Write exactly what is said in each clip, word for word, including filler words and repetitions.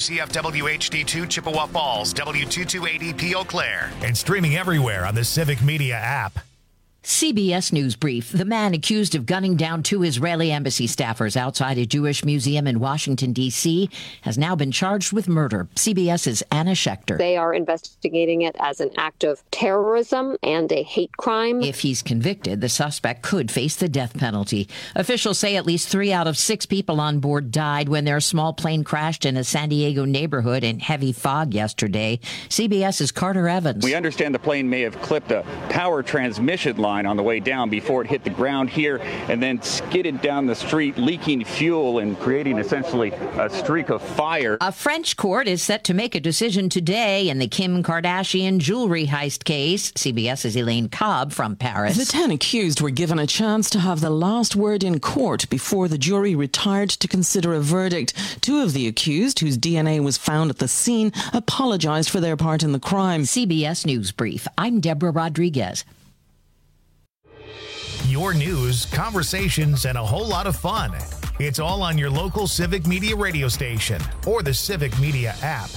C F W H D two Chippewa Falls, W two two eight E P Eau Claire, and streaming everywhere on the Civic Media app. C B S News Brief. The man accused of gunning down two Israeli embassy staffers outside a Jewish museum in Washington, D C has now been charged with murder. CBS's Anna Schechter. They are investigating it as an act of terrorism and a hate crime. If he's convicted, the suspect could face the death penalty. Officials say at least three out of six people on board died when their small plane crashed in a San Diego neighborhood in heavy fog yesterday. CBS's Carter Evans. We understand the plane may have clipped a power transmission line on the way down before it hit the ground here and then skidded down the street, leaking fuel and creating essentially a streak of fire. A French court is set to make a decision today in the Kim Kardashian jewelry heist case. CBS's Elaine Cobb from Paris. The ten accused were given a chance to have the last word in court before the jury retired to consider a verdict. Two of the accused, whose D N A was found at the scene, apologized for their part in the crime. C B S News Brief. I'm Deborah Rodriguez. Your news, conversations, and a whole lot of fun. It's all on your local Civic Media radio station or the Civic Media app.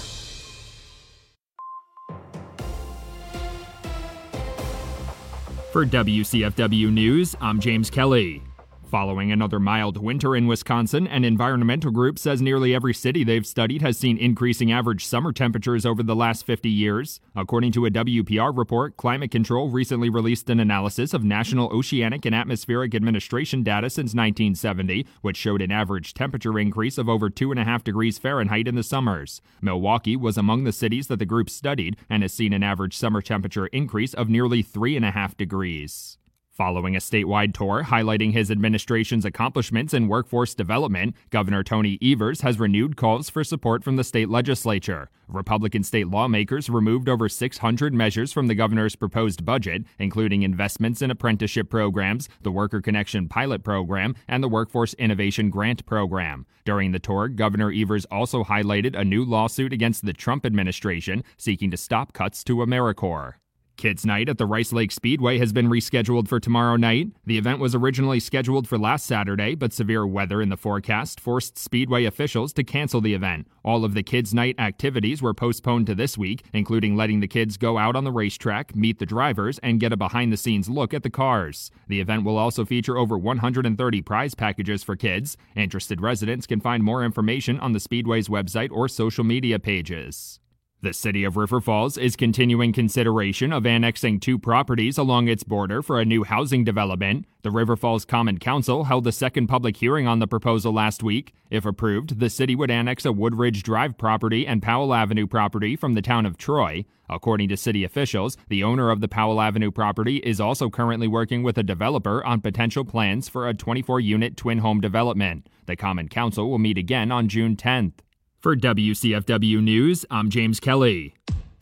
For W C F W News, I'm James Kelly. Following another mild winter in Wisconsin, an environmental group says nearly every city they've studied has seen increasing average summer temperatures over the last fifty years. According to a W P R report, Climate Control recently released an analysis of National Oceanic and Atmospheric Administration data since nineteen seventy, which showed an average temperature increase of over two point five degrees Fahrenheit in the summers. Milwaukee was among the cities that the group studied and has seen an average summer temperature increase of nearly three point five degrees. Following a statewide tour highlighting his administration's accomplishments in workforce development, Governor Tony Evers has renewed calls for support from the state legislature. Republican state lawmakers removed over six hundred measures from the governor's proposed budget, including investments in apprenticeship programs, the Worker Connection pilot program, and the Workforce Innovation Grant program. During the tour, Governor Evers also highlighted a new lawsuit against the Trump administration seeking to stop cuts to AmeriCorps. Kids Night at the Rice Lake Speedway has been rescheduled for tomorrow night. The event was originally scheduled for last Saturday, but severe weather in the forecast forced Speedway officials to cancel the event. All of the Kids Night activities were postponed to this week, including letting the kids go out on the racetrack, meet the drivers, and get a behind-the-scenes look at the cars. The event will also feature over one hundred thirty prize packages for kids. Interested residents can find more information on the Speedway's website or social media pages. The city of River Falls is continuing consideration of annexing two properties along its border for a new housing development. The River Falls Common Council held a second public hearing on the proposal last week. If approved, the city would annex a Woodridge Drive property and Powell Avenue property from the town of Troy. According to city officials, the owner of the Powell Avenue property is also currently working with a developer on potential plans for a twenty-four unit twin home development. The Common Council will meet again on June tenth. For W C F W News, I'm James Kelly.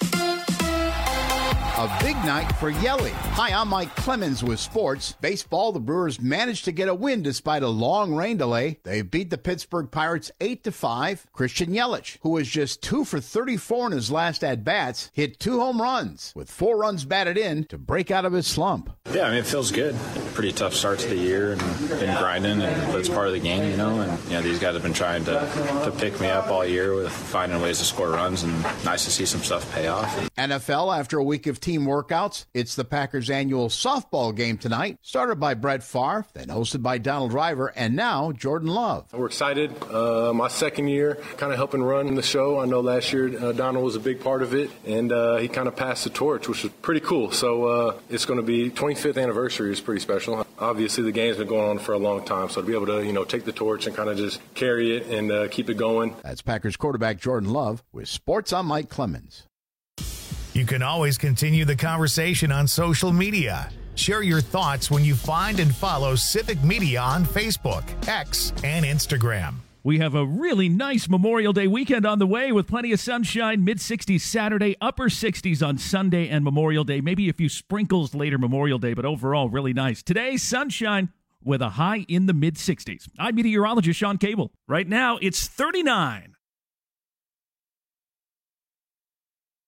A big night for Yelly. Hi, I'm Mike Clemens with sports. Baseball, the Brewers managed to get a win despite a long rain delay. They beat the Pittsburgh Pirates eight to five. Christian Yelich, who was just two for thirty-four in his last at-bats, hit two home runs with four runs batted in to break out of his slump. Yeah, I mean, it feels good. Pretty tough start to the year and been grinding, and, but it's part of the game, you know. And you know, these guys have been trying to, to pick me up all year with finding ways to score runs, and nice to see some stuff pay off. N F L, after a week of team workouts, it's the Packers' annual softball game tonight, started by Brett Favre, then hosted by Donald Driver, and now Jordan Love. We're excited. Uh, my second year, kind of helping run the show. I know last year uh, Donald was a big part of it, and uh, he kind of passed the torch, which was pretty cool. So uh, it's going to be twenty-fifth anniversary is pretty special. Obviously, the game's been going on for a long time, so to be able to, you know, take the torch and kind of just carry it and uh, keep it going. That's Packers quarterback Jordan Love with Sports. I'm Mike Clemens. You can always continue the conversation on social media. Share your thoughts when you find and follow Civic Media on Facebook, X, and Instagram. We have a really nice Memorial Day weekend on the way with plenty of sunshine, mid-sixties Saturday, upper sixties on Sunday and Memorial Day. Maybe a few sprinkles later Memorial Day, but overall really nice. Today, sunshine with a high in the mid-sixties. I'm meteorologist Sean Cable. Right now, it's thirty-nine.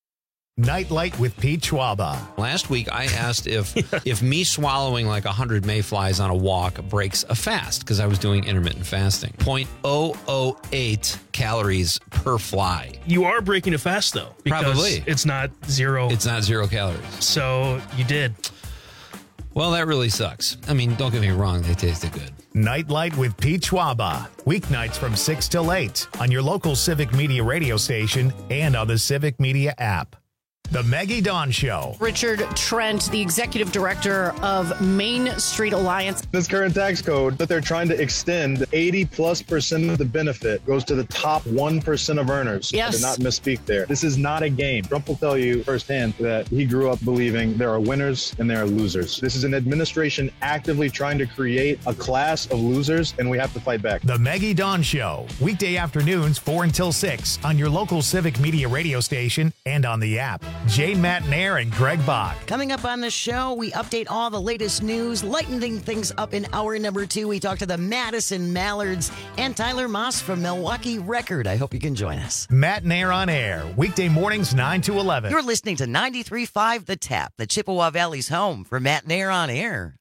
Nightlight with Pete Schwaba. Last week, I asked if if me swallowing like one hundred mayflies on a walk breaks a fast, because I was doing intermittent fasting. zero point zero zero eight calories per fly. You are breaking a fast, though. Because Probably. it's not zero. It's not zero calories. So you did. Well, that really sucks. I mean, don't get me wrong. They tasted good. Nightlight with Pete Schwaba. Weeknights from six till eight on your local Civic Media radio station and on the Civic Media app. The Maggie Dawn Show. Richard Trent, the executive director of Main Street Alliance. This current tax code that they're trying to extend, eighty plus percent of the benefit goes to the top one percent of earners. Yes. I did not misspeak there. This is not a game. Trump will tell you firsthand that he grew up believing there are winners and there are losers. This is an administration actively trying to create a class of losers, and we have to fight back. The Maggie Dawn Show. Weekday afternoons, four until six on your local Civic Media radio station and on the app. Jay Matnair and Greg Bach. Coming up on the show, we update all the latest news, lightening things up in hour number two. We talk to the Madison Mallards and Tyler Moss from Milwaukee Record. I hope you can join us. Matnair on air, weekday mornings nine to eleven. You're listening to ninety-three point five The Tap, the Chippewa Valley's home for Matnair on air.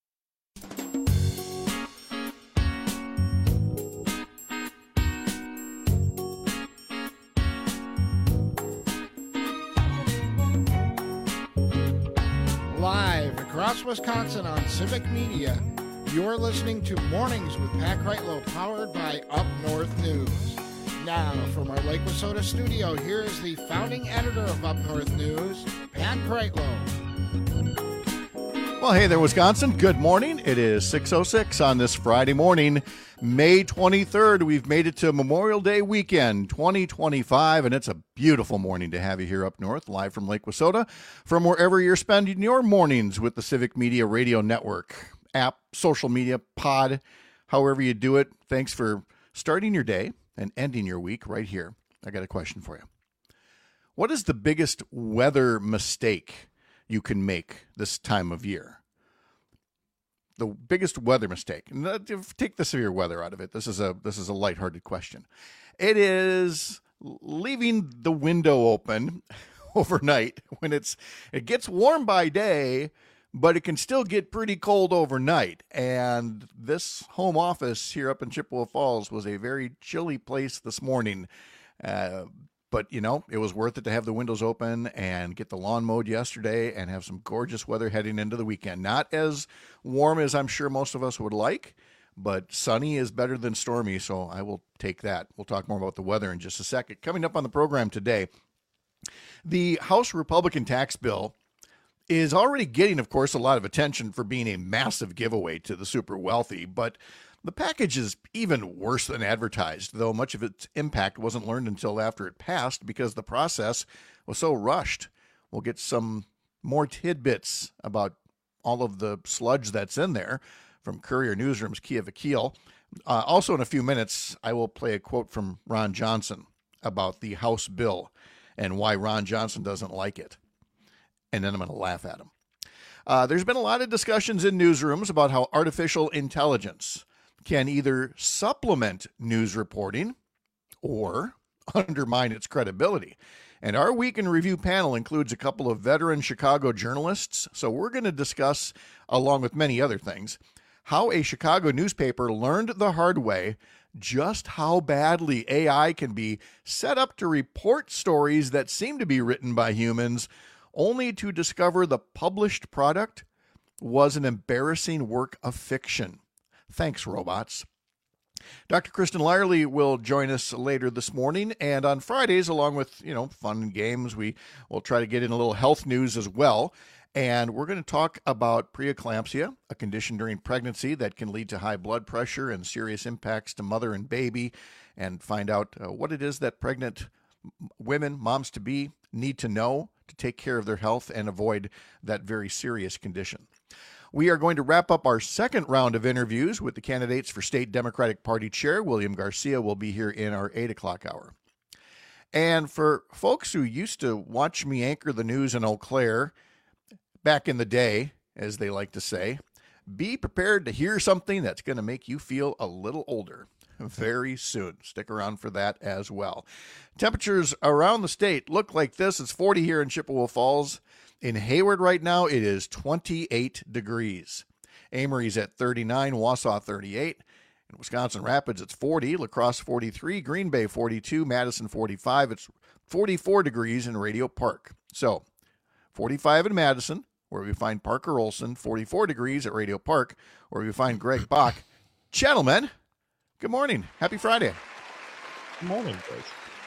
Live across Wisconsin on Civic Media, you're listening to Mornings with Pat Kreitlow, powered by Up North News. Now, from our Lake Wissota studio, here is the founding editor of Up North News, Pat Kreitlow. Well, hey there, Wisconsin. Good morning. It is six oh six on this Friday morning, May twenty-third. We've made it to Memorial Day weekend twenty twenty-five, and it's a beautiful morning to have you here up north, live from Lake Wissota, from wherever you're spending your mornings with the Civic Media Radio Network, app, social media, pod, however you do it. Thanks for starting your day and ending your week right here. I got a question for you. What is the biggest weather mistake you can make this time of year? The biggest weather mistake. Take the severe weather out of it. This is a this is a lighthearted question. It is leaving the window open overnight when it's it gets warm by day, but it can still get pretty cold overnight. And this home office here up in Chippewa Falls was a very chilly place this morning. Uh, But, you know, it was worth it to have the windows open and get the lawn mowed yesterday and have some gorgeous weather heading into the weekend. Not as warm as I'm sure most of us would like, but sunny is better than stormy, so I will take that. We'll talk more about the weather in just a second. Coming up on the program today, the House Republican tax bill is already getting, of course, a lot of attention for being a massive giveaway to the super wealthy, but the package is even worse than advertised, though much of its impact wasn't learned until after it passed because the process was so rushed. We'll get some more tidbits about all of the sludge that's in there from Courier Newsroom's Kia Vakil. Uh, also, in a few minutes, I will play a quote from Ron Johnson about the House bill and why Ron Johnson doesn't like it. And then I'm going to laugh at him. Uh, there's been a lot of discussions in newsrooms about how artificial intelligence can either supplement news reporting or undermine its credibility. And our Week in Review panel includes a couple of veteran Chicago journalists, so we're going to discuss, along with many other things, how a Chicago newspaper learned the hard way just how badly A I can be set up to report stories that seem to be written by humans, only to discover the published product was an embarrassing work of fiction. Thanks, robots. Doctor Kristen Lyerly will join us later this morning, and on Fridays, along with, you know, fun and games, we will try to get in a little health news as well. And we're going to talk about preeclampsia, a condition during pregnancy that can lead to high blood pressure and serious impacts to mother and baby, and find out uh, what it is that pregnant women, moms-to-be, need to know to take care of their health and avoid that very serious condition. We are going to wrap up our second round of interviews with the candidates for State Democratic Party Chair. William Garcia will be here in our eight o'clock hour. And for folks who used to watch me anchor the news in Eau Claire back in the day, as they like to say, be prepared to hear something that's going to make you feel a little older. very soon. Stick around for that as well. Temperatures around the state look like this. It's forty here in Chippewa Falls. In Hayward right now, it is twenty-eight degrees. Amory's at thirty-nine, Wausau thirty-eight. In Wisconsin Rapids, it's forty. La Crosse forty-three, Green Bay forty-two, Madison forty-five. It's forty-four degrees in Radio Park. So, forty-five in Madison, where we find Parker Olson, forty-four degrees at Radio Park, where we find Greg Bach. Gentlemen, good morning. Happy Friday. Good morning, guys.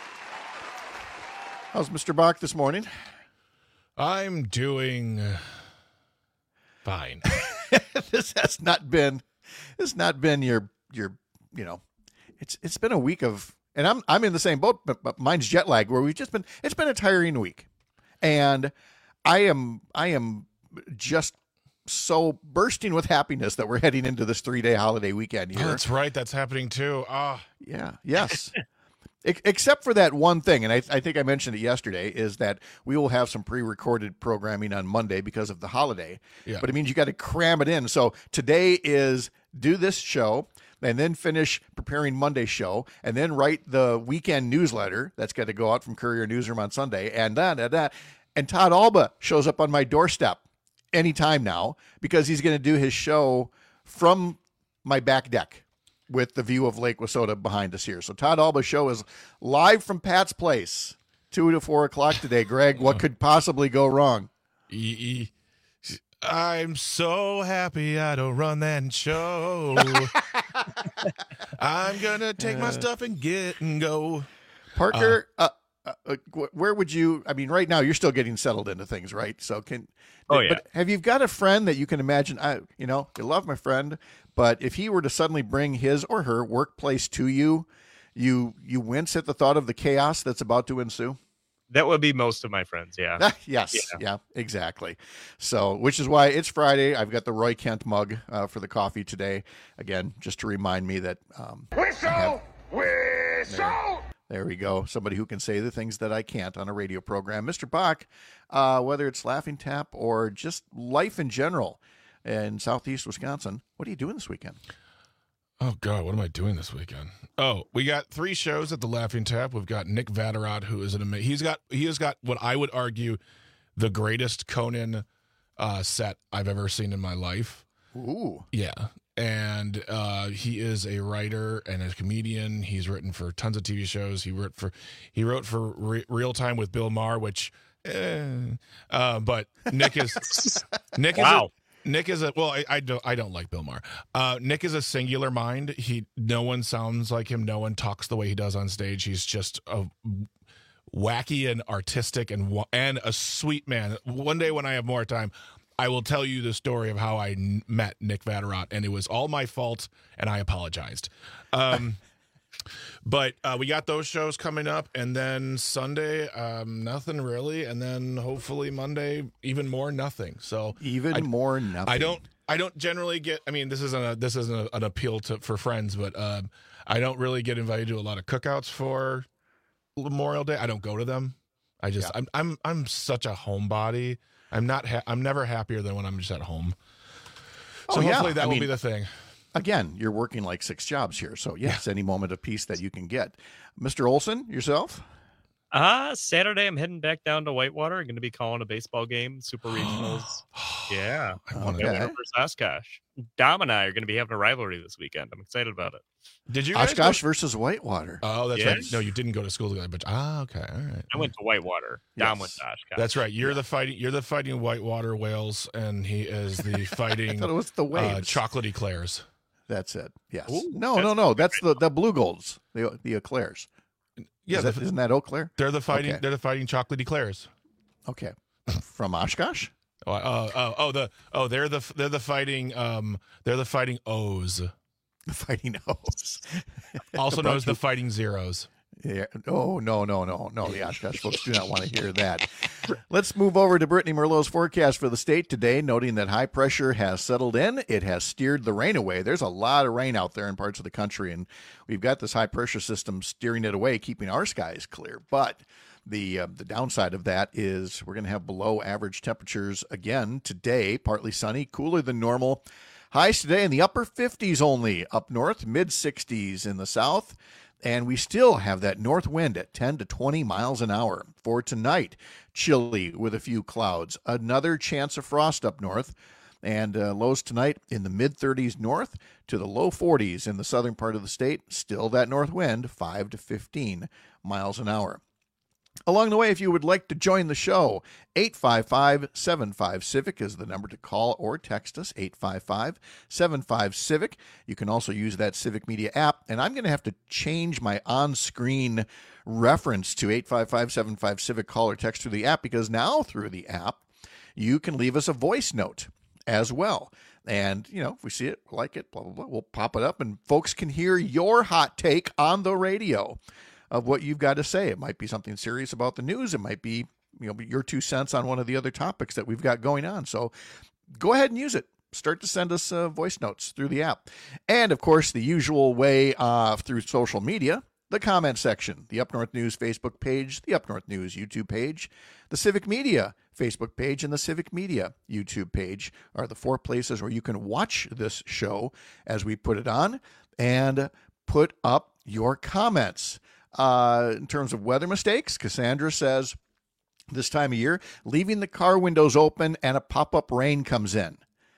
How's Mister Bach this morning? I'm doing fine. This has not been, this has not been your, your, you know, it's it's been a week of, and I'm I'm in the same boat, but, but mine's jet lag, where we've just been, it's been a tiring week, and I am I am just so bursting with happiness that we're heading into this three day holiday weekend here. Oh, that's right, that's happening too. Ah, oh. yeah, yes. Except for that one thing, and I, I think I mentioned it yesterday, is that we will have some pre-recorded programming on Monday because of the holiday. Yeah. But it means you got to cram it in. So today is do this show, and then finish preparing Monday's show, and then write the weekend newsletter that's got to go out from Courier Newsroom on Sunday, and da, da, da. And Todd Alba shows up on my doorstep anytime now because he's going to do his show from my back deck with the view of Lake Wissota behind us here. So Todd Alba's show is live from Pat's Place, two to four o'clock today. Greg, what could possibly go wrong? I'm so happy I don't run that show. I'm going to take my stuff and get and go. Parker, uh, uh, uh, where would you, I mean, right now you're still getting settled into things, right? So can, Oh, yeah. But have you got a friend that you can imagine, I, you know, you love my friend, but if he were to suddenly bring his or her workplace to you, you you wince at the thought of the chaos that's about to ensue? That would be most of my friends, yeah. yes, yeah. yeah, exactly. So, which is why it's Friday. I've got the Roy Kent mug uh, for the coffee today. Again, just to remind me that... Um, Whistle! Have, Whistle! There, there we go. Somebody who can say the things that I can't on a radio program. Mister Bach, uh, whether it's Laughing Tap or just life in general in southeast Wisconsin, what are you doing this weekend? Oh, God, what am I doing this weekend? Oh, we got three shows at the Laughing Tap. We've got Nick Vatterott, who is an amazing... He's got, he has got what I would argue the greatest Conan uh, set I've ever seen in my life. Ooh. Yeah. And uh, he is a writer and a comedian. He's written for tons of T V shows. He wrote for he wrote for Re- Real Time with Bill Maher, which... Eh, uh, but Nick is... Nick wow. is a, Nick is a well. I, I don't. I don't like Bill Maher. Uh, Nick is a singular mind. He. No one sounds like him. No one talks the way he does on stage. He's just a wacky and artistic and and a sweet man. One day when I have more time, I will tell you the story of how I n- met Nick Vatterott, and it was all my fault, and I apologized. Um, But uh, we got those shows coming up, and then Sunday, um, nothing really, and then hopefully Monday, even more nothing. So even I, more nothing. I don't. I don't generally get. I mean, this isn't a this isn't a, an appeal to for friends, but um, I don't really get invited to a lot of cookouts for Memorial Day. I don't go to them. I just yeah. I'm I'm I'm such a homebody. I'm not. Ha- I'm never happier than when I'm just at home. So oh, yeah. hopefully that I will mean, be the thing. Again, you're working like six jobs here, so yes, any moment of peace that you can get. Mister Olson, yourself? Uh, Saturday, I'm heading back down to Whitewater. I'm going to be calling a baseball game, Super Regionals. Yeah. Okay. Versus Oshkosh. Dom and I are going to be having a rivalry this weekend. I'm excited about it. Did you guys Oshkosh go- versus Whitewater? Oh, that's Yes. right. No, you didn't go to school together, but ah, okay, all right. I went to Whitewater. Dom Yes. went to Oshkosh. That's right. You're the fighting. You're the fighting Whitewater Whales, and he is the fighting. I thought it was the uh, Waves. chocolate eclairs. That's it. Yes. Ooh, no, that's no, no. That's the, the Blue Golds, the the Eclairs. Yeah, Is that, the- isn't that Eau Claire? They're the fighting. Okay. They're the fighting chocolate eclairs. Okay. From Oshkosh? Oh, oh, oh, oh, the oh, they're the they're the fighting. Um, they're the fighting O's, The Fighting O's. also known as the fighting Zeros. Yeah. Oh, no, no, no, no. The Oshkosh folks do not want to hear that. Let's move over to Brittany Merlot's forecast for the state today, noting that high pressure has settled in. It has steered the rain away. There's a lot of rain out there in parts of the country, and we've got this high pressure system steering it away, keeping our skies clear. But the uh, the downside of that is we're going to have below average temperatures again today, partly sunny, cooler than normal. Highs today in the upper fifties only. Up north, mid sixties in the south. And we still have that north wind at ten to twenty miles an hour. For tonight, chilly with a few clouds. Another chance of frost up north. And uh, lows tonight in the mid thirties north to the low forties in the southern part of the state. Still that north wind, five to fifteen miles an hour. Along the way, if you would like to join the show, eight five five, seven five, CIVIC is the number to call or text us, eight five five, seven five, CIVIC. You can also use that Civic Media app, and I'm going to have to change my on-screen reference to eight five five, seven five, CIVIC call or text through the app, because now through the app, you can leave us a voice note as well. And, you know, if we see it, like it, blah, blah, blah, we'll pop it up, and folks can hear your hot take on the radio of what you've got to say. It might be something serious about the news. It might be, you know, your two cents on one of the other topics that we've got going on. So go ahead and use it. Start to send us uh, voice notes through the app. And, of course, the usual way uh, through social media, the comment section, the Up North News Facebook page, the Up North News YouTube page, the Civic Media Facebook page, and the Civic Media YouTube page are the four places where you can watch this show as we put it on and put up your comments. Uh, in terms of weather mistakes, Cassandra says this time of year, leaving the car windows open and a pop-up rain comes in.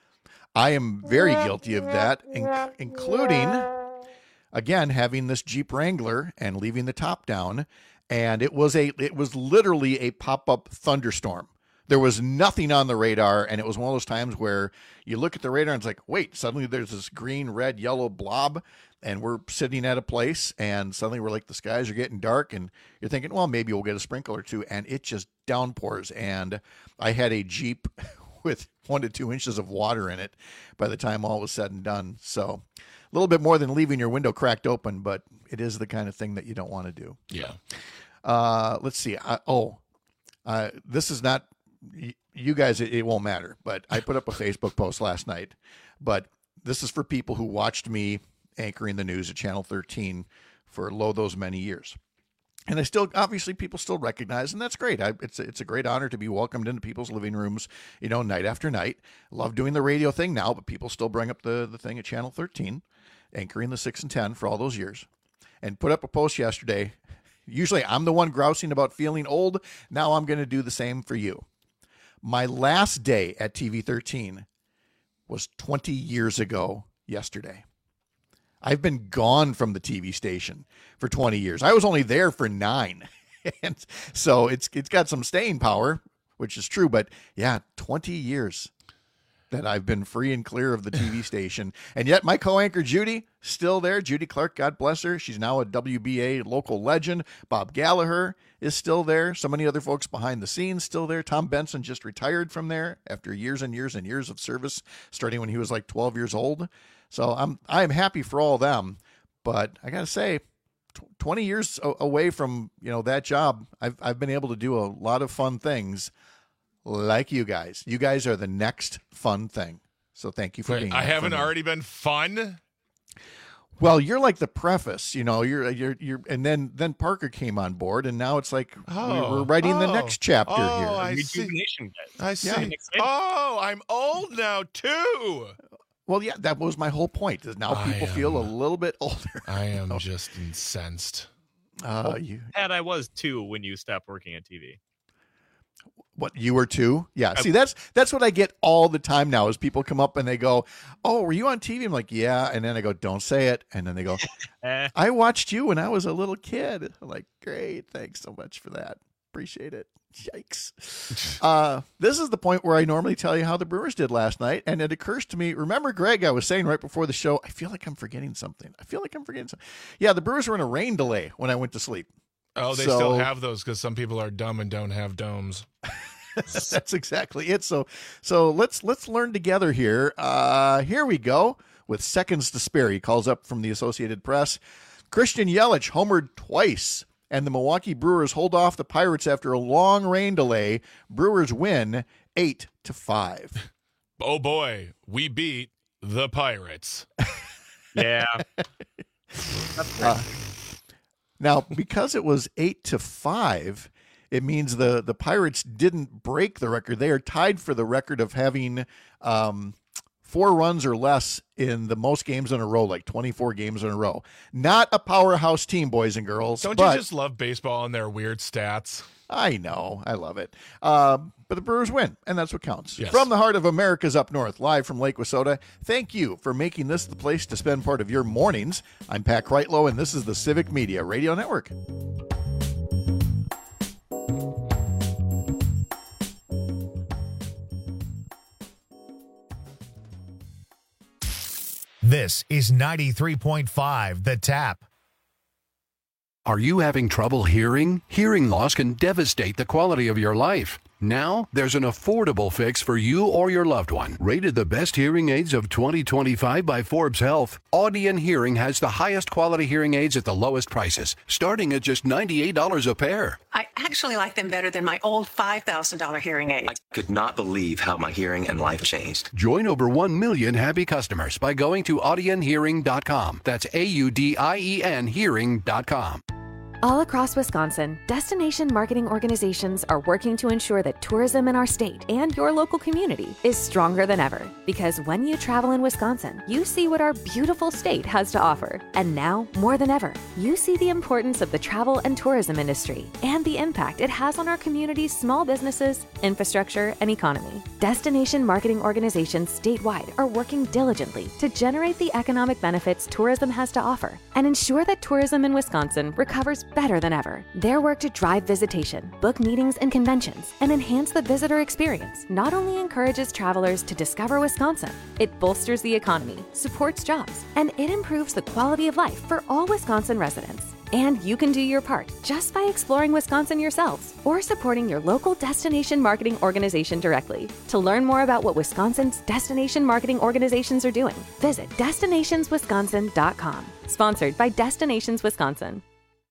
I am very guilty of that, in- including, again, having this Jeep Wrangler and leaving the top down. And it was a, it was literally a pop-up thunderstorm. There was nothing on the radar, and it was one of those times where you look at the radar and it's like, wait, suddenly there's this green, red, yellow blob, and we're sitting at a place, and suddenly we're like, the skies are getting dark, and you're thinking, well, maybe we'll get a sprinkle or two, and it just downpours. And I had a Jeep with one to two inches of water in it by the time all was said and done. So a little bit more than leaving your window cracked open, but it is the kind of thing that you don't want to do. Yeah. Uh, let's see. I, oh, uh, this is not, you guys, it, it won't matter, but I put up a Facebook post last night, but this is for people who watched me anchoring the news at Channel thirteen for lo those many years. And I still, obviously, people still recognize, and that's great. I, it's, it's a great honor to be welcomed into people's living rooms, you know, night after night. Love doing the radio thing now, but people still bring up the, the thing at Channel thirteen, anchoring the six and ten for all those years. And put up a post yesterday. Usually I'm the one grousing about feeling old. Now I'm going to do the same for you. My last day at T V thirteen was twenty years ago yesterday. I've been gone from the T V station for twenty years. I was only there for nine. And so it's it's got some staying power, which is true. But yeah, twenty years that I've been free and clear of the T V station. And yet my co-anchor, Judy, still there. Judy Clark, God bless her. She's now a W B A local legend. Bob Gallagher is still there. So many other folks behind the scenes still there. Tom Benson just retired from there after years and years and years of service, starting when he was like twelve years old. So I'm I'm happy for all of them, but I gotta say, twenty years away from you know that job, I've I've been able to do a lot of fun things, like you guys. You guys are the next fun thing. So thank you for Wait, being. I here haven't for me. already been fun. Well, you're like the preface, you know. You're you're you're, and then then Parker came on board, and now it's like Oh, we're writing the oh, next chapter oh, here. I see. Rejuvenation, guys. I see. Yeah. Oh, I'm old now too. Well, yeah, that was my whole point. Is now I people feel a am- little bit older. I am just incensed. Uh, you Pat, I was too when you stopped working at T V. What, you were too? Yeah. I- See, that's that's what I get all the time now is people come up and they go, "Oh, were you on T V?" I'm like, "Yeah." And then I go, "Don't say it." And then they go, Eh. "I watched you when I was a little kid." I'm like, "Great. Thanks so much for that. Appreciate it." Yikes. Uh, this is the point where I normally tell you how the Brewers did last night. And it occurs to me, remember, Greg, I was saying right before the show, I feel like I'm forgetting something. I feel like I'm forgetting something. Yeah, the Brewers were in a rain delay when I went to sleep. Oh, they So- still have those because some people are dumb and don't have domes. That's exactly it. So, so let's let's learn together here. Uh, here we go with seconds to spare. He calls up from the Associated Press. Christian Yelich homered twice, and the Milwaukee Brewers hold off the Pirates after a long rain delay. Brewers win eight to five. Oh boy, we beat the Pirates. Yeah. Uh, now, because it was eight to five, it means the, the Pirates didn't break the record. They are tied for the record of having um, four runs or less in the most games in a row, like twenty-four games in a row. Not a powerhouse team, boys and girls. Don't but you just love baseball and their weird stats? I know. I love it. Uh, but the Brewers win, and that's what counts. Yes. From the heart of America's Up North, live from Lake Wissota, thank you for making this the place to spend part of your mornings. I'm Pat Kreitlow, and this is the Civic Media Radio Network. This is ninety-three point five The Tap. Are you having trouble hearing? Hearing loss can devastate the quality of your life. Now, there's an affordable fix for you or your loved one. Rated the best hearing aids of twenty twenty-five by Forbes Health, Audion Hearing has the highest quality hearing aids at the lowest prices, starting at just ninety-eight dollars a pair. I actually like them better than my old five thousand dollars hearing aid. I could not believe how my hearing and life changed. Join over one million happy customers by going to audion hearing dot com. That's A U D I E N hearing dot com. All across Wisconsin, destination marketing organizations are working to ensure that tourism in our state and your local community is stronger than ever. Because when you travel in Wisconsin, you see what our beautiful state has to offer. And now, more than ever, you see the importance of the travel and tourism industry and the impact it has on our community's small businesses, infrastructure, and economy. Destination marketing organizations statewide are working diligently to generate the economic benefits tourism has to offer and ensure that tourism in Wisconsin recovers better than ever. Their work to drive visitation, book meetings and conventions, and enhance the visitor experience not only encourages travelers to discover Wisconsin, it bolsters the economy, supports jobs, and it improves the quality of life for all Wisconsin residents. And you can do your part just by exploring Wisconsin yourselves or supporting your local destination marketing organization directly. To learn more about what Wisconsin's destination marketing organizations are doing, visit destinations wisconsin dot com. Sponsored by Destinations Wisconsin.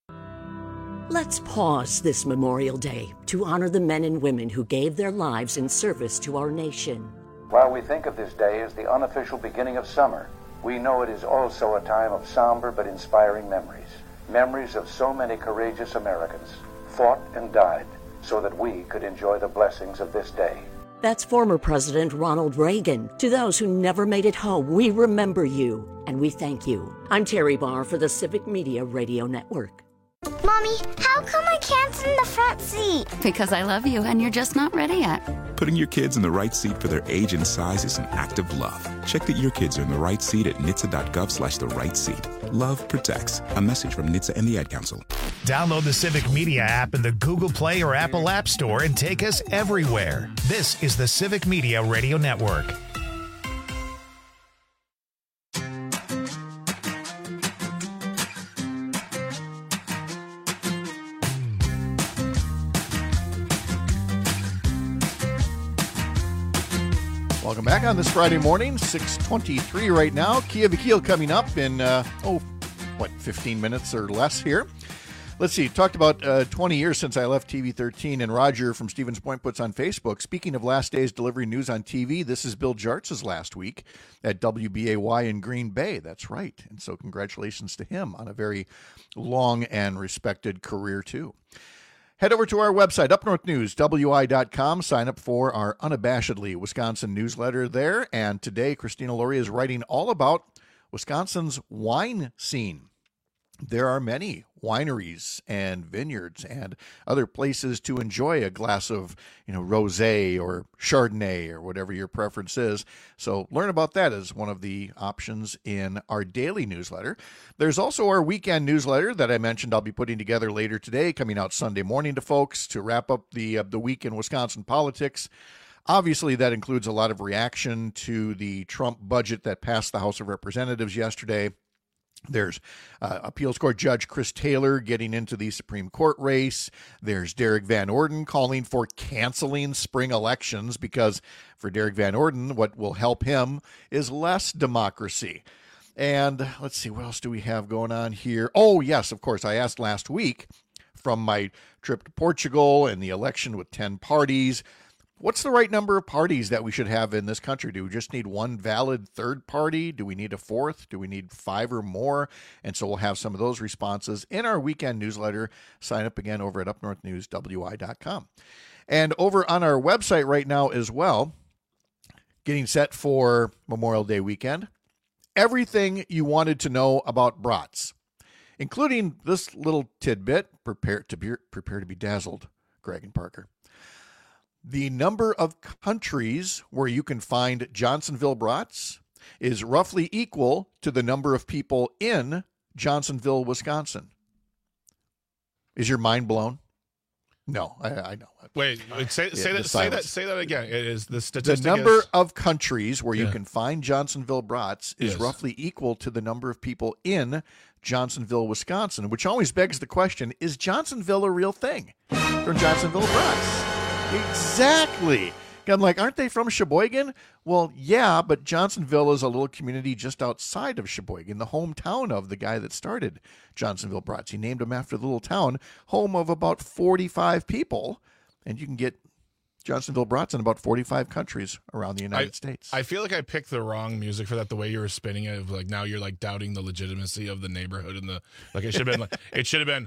Let's pause this Memorial Day to honor the men and women who gave their lives in service to our nation. While we think of this day as the unofficial beginning of summer, we know it is also a time of somber but inspiring memories. Memories of so many courageous Americans fought and died so that we could enjoy the blessings of this day. That's former President Ronald Reagan. To those who never made it home, we remember you and we thank you. I'm Terry Barr for the Civic Media Radio Network. Mommy, how come I can't sit in the front seat? Because I love you and you're just not ready yet. Putting your kids in the right seat for their age and size is an act of love. Check that your kids are in the right seat at N H T S A dot gov slash the right seat. Love protects. A message from N H T S A and the Ad Council. Download the Civic Media app in the Google Play or Apple App Store and take us everywhere. This is the Civic Media Radio Network. Welcome back on this Friday morning, six twenty-three right now. Kia Vakil coming up in, uh, oh, what, fifteen minutes or less here. Let's see, talked about uh, twenty years since I left T V thirteen, and Roger from Stevens Point puts on Facebook, speaking of last day's delivery news on T V, this is Bill Jartz's last week at W B A Y in Green Bay. That's right. And so congratulations to him on a very long and respected career, too. Head over to our website, up north news w i dot com. Sign up for our Unabashedly Wisconsin newsletter there. And today, Christina Laurie is writing all about Wisconsin's wine scene. There are many wineries and vineyards and other places to enjoy a glass of, you know, rosé or Chardonnay or whatever your preference is. So learn about that as one of the options in our daily newsletter. There's also our weekend newsletter that I mentioned I'll be putting together later today, coming out Sunday morning to folks to wrap up the uh, the week in Wisconsin politics. Obviously, that includes a lot of reaction to the Trump budget that passed the House of Representatives yesterday. There's uh, appeals court judge Chris Taylor getting into the Supreme Court race. There's Derek Van Orden calling for canceling spring elections because for Derek Van Orden, what will help him is less democracy. And let's see, what else do we have going on here? Oh, yes, of course, I asked last week from my trip to Portugal and the election with ten parties, what's the right number of parties that we should have in this country? Do we just need one valid third party? Do we need a fourth? Do we need five or more? And so we'll have some of those responses in our weekend newsletter. Sign up again over at up north news w i dot com. And over on our website right now as well, getting set for Memorial Day weekend. Everything you wanted to know about brats, including this little tidbit. Prepare to be, prepare to be dazzled, Greg and Parker. The number of countries where you can find Johnsonville brats is roughly equal to the number of people in Johnsonville, Wisconsin. Is your mind blown? No, I, I know. Wait, wait say, Yeah, say the that. Say that. silence. Say that again. It is the The statistic. number is, of countries where you Yeah. can find Johnsonville brats is Yes. roughly equal to the number of people in Johnsonville, Wisconsin, which always begs the question, is Johnsonville a real thing? From Johnsonville brats. Exactly. I'm like, aren't they from Sheboygan? Well, yeah, but Johnsonville is a little community just outside of Sheboygan, the hometown of the guy that started Johnsonville brats. He named him after the little town, home of about forty-five people, and you can get Johnsonville brats in about forty-five countries around the United I, States. I feel like I picked the wrong music for that. The way you were spinning it, of like now you're like doubting the legitimacy of the neighborhood and the like. It should have been like it should have been.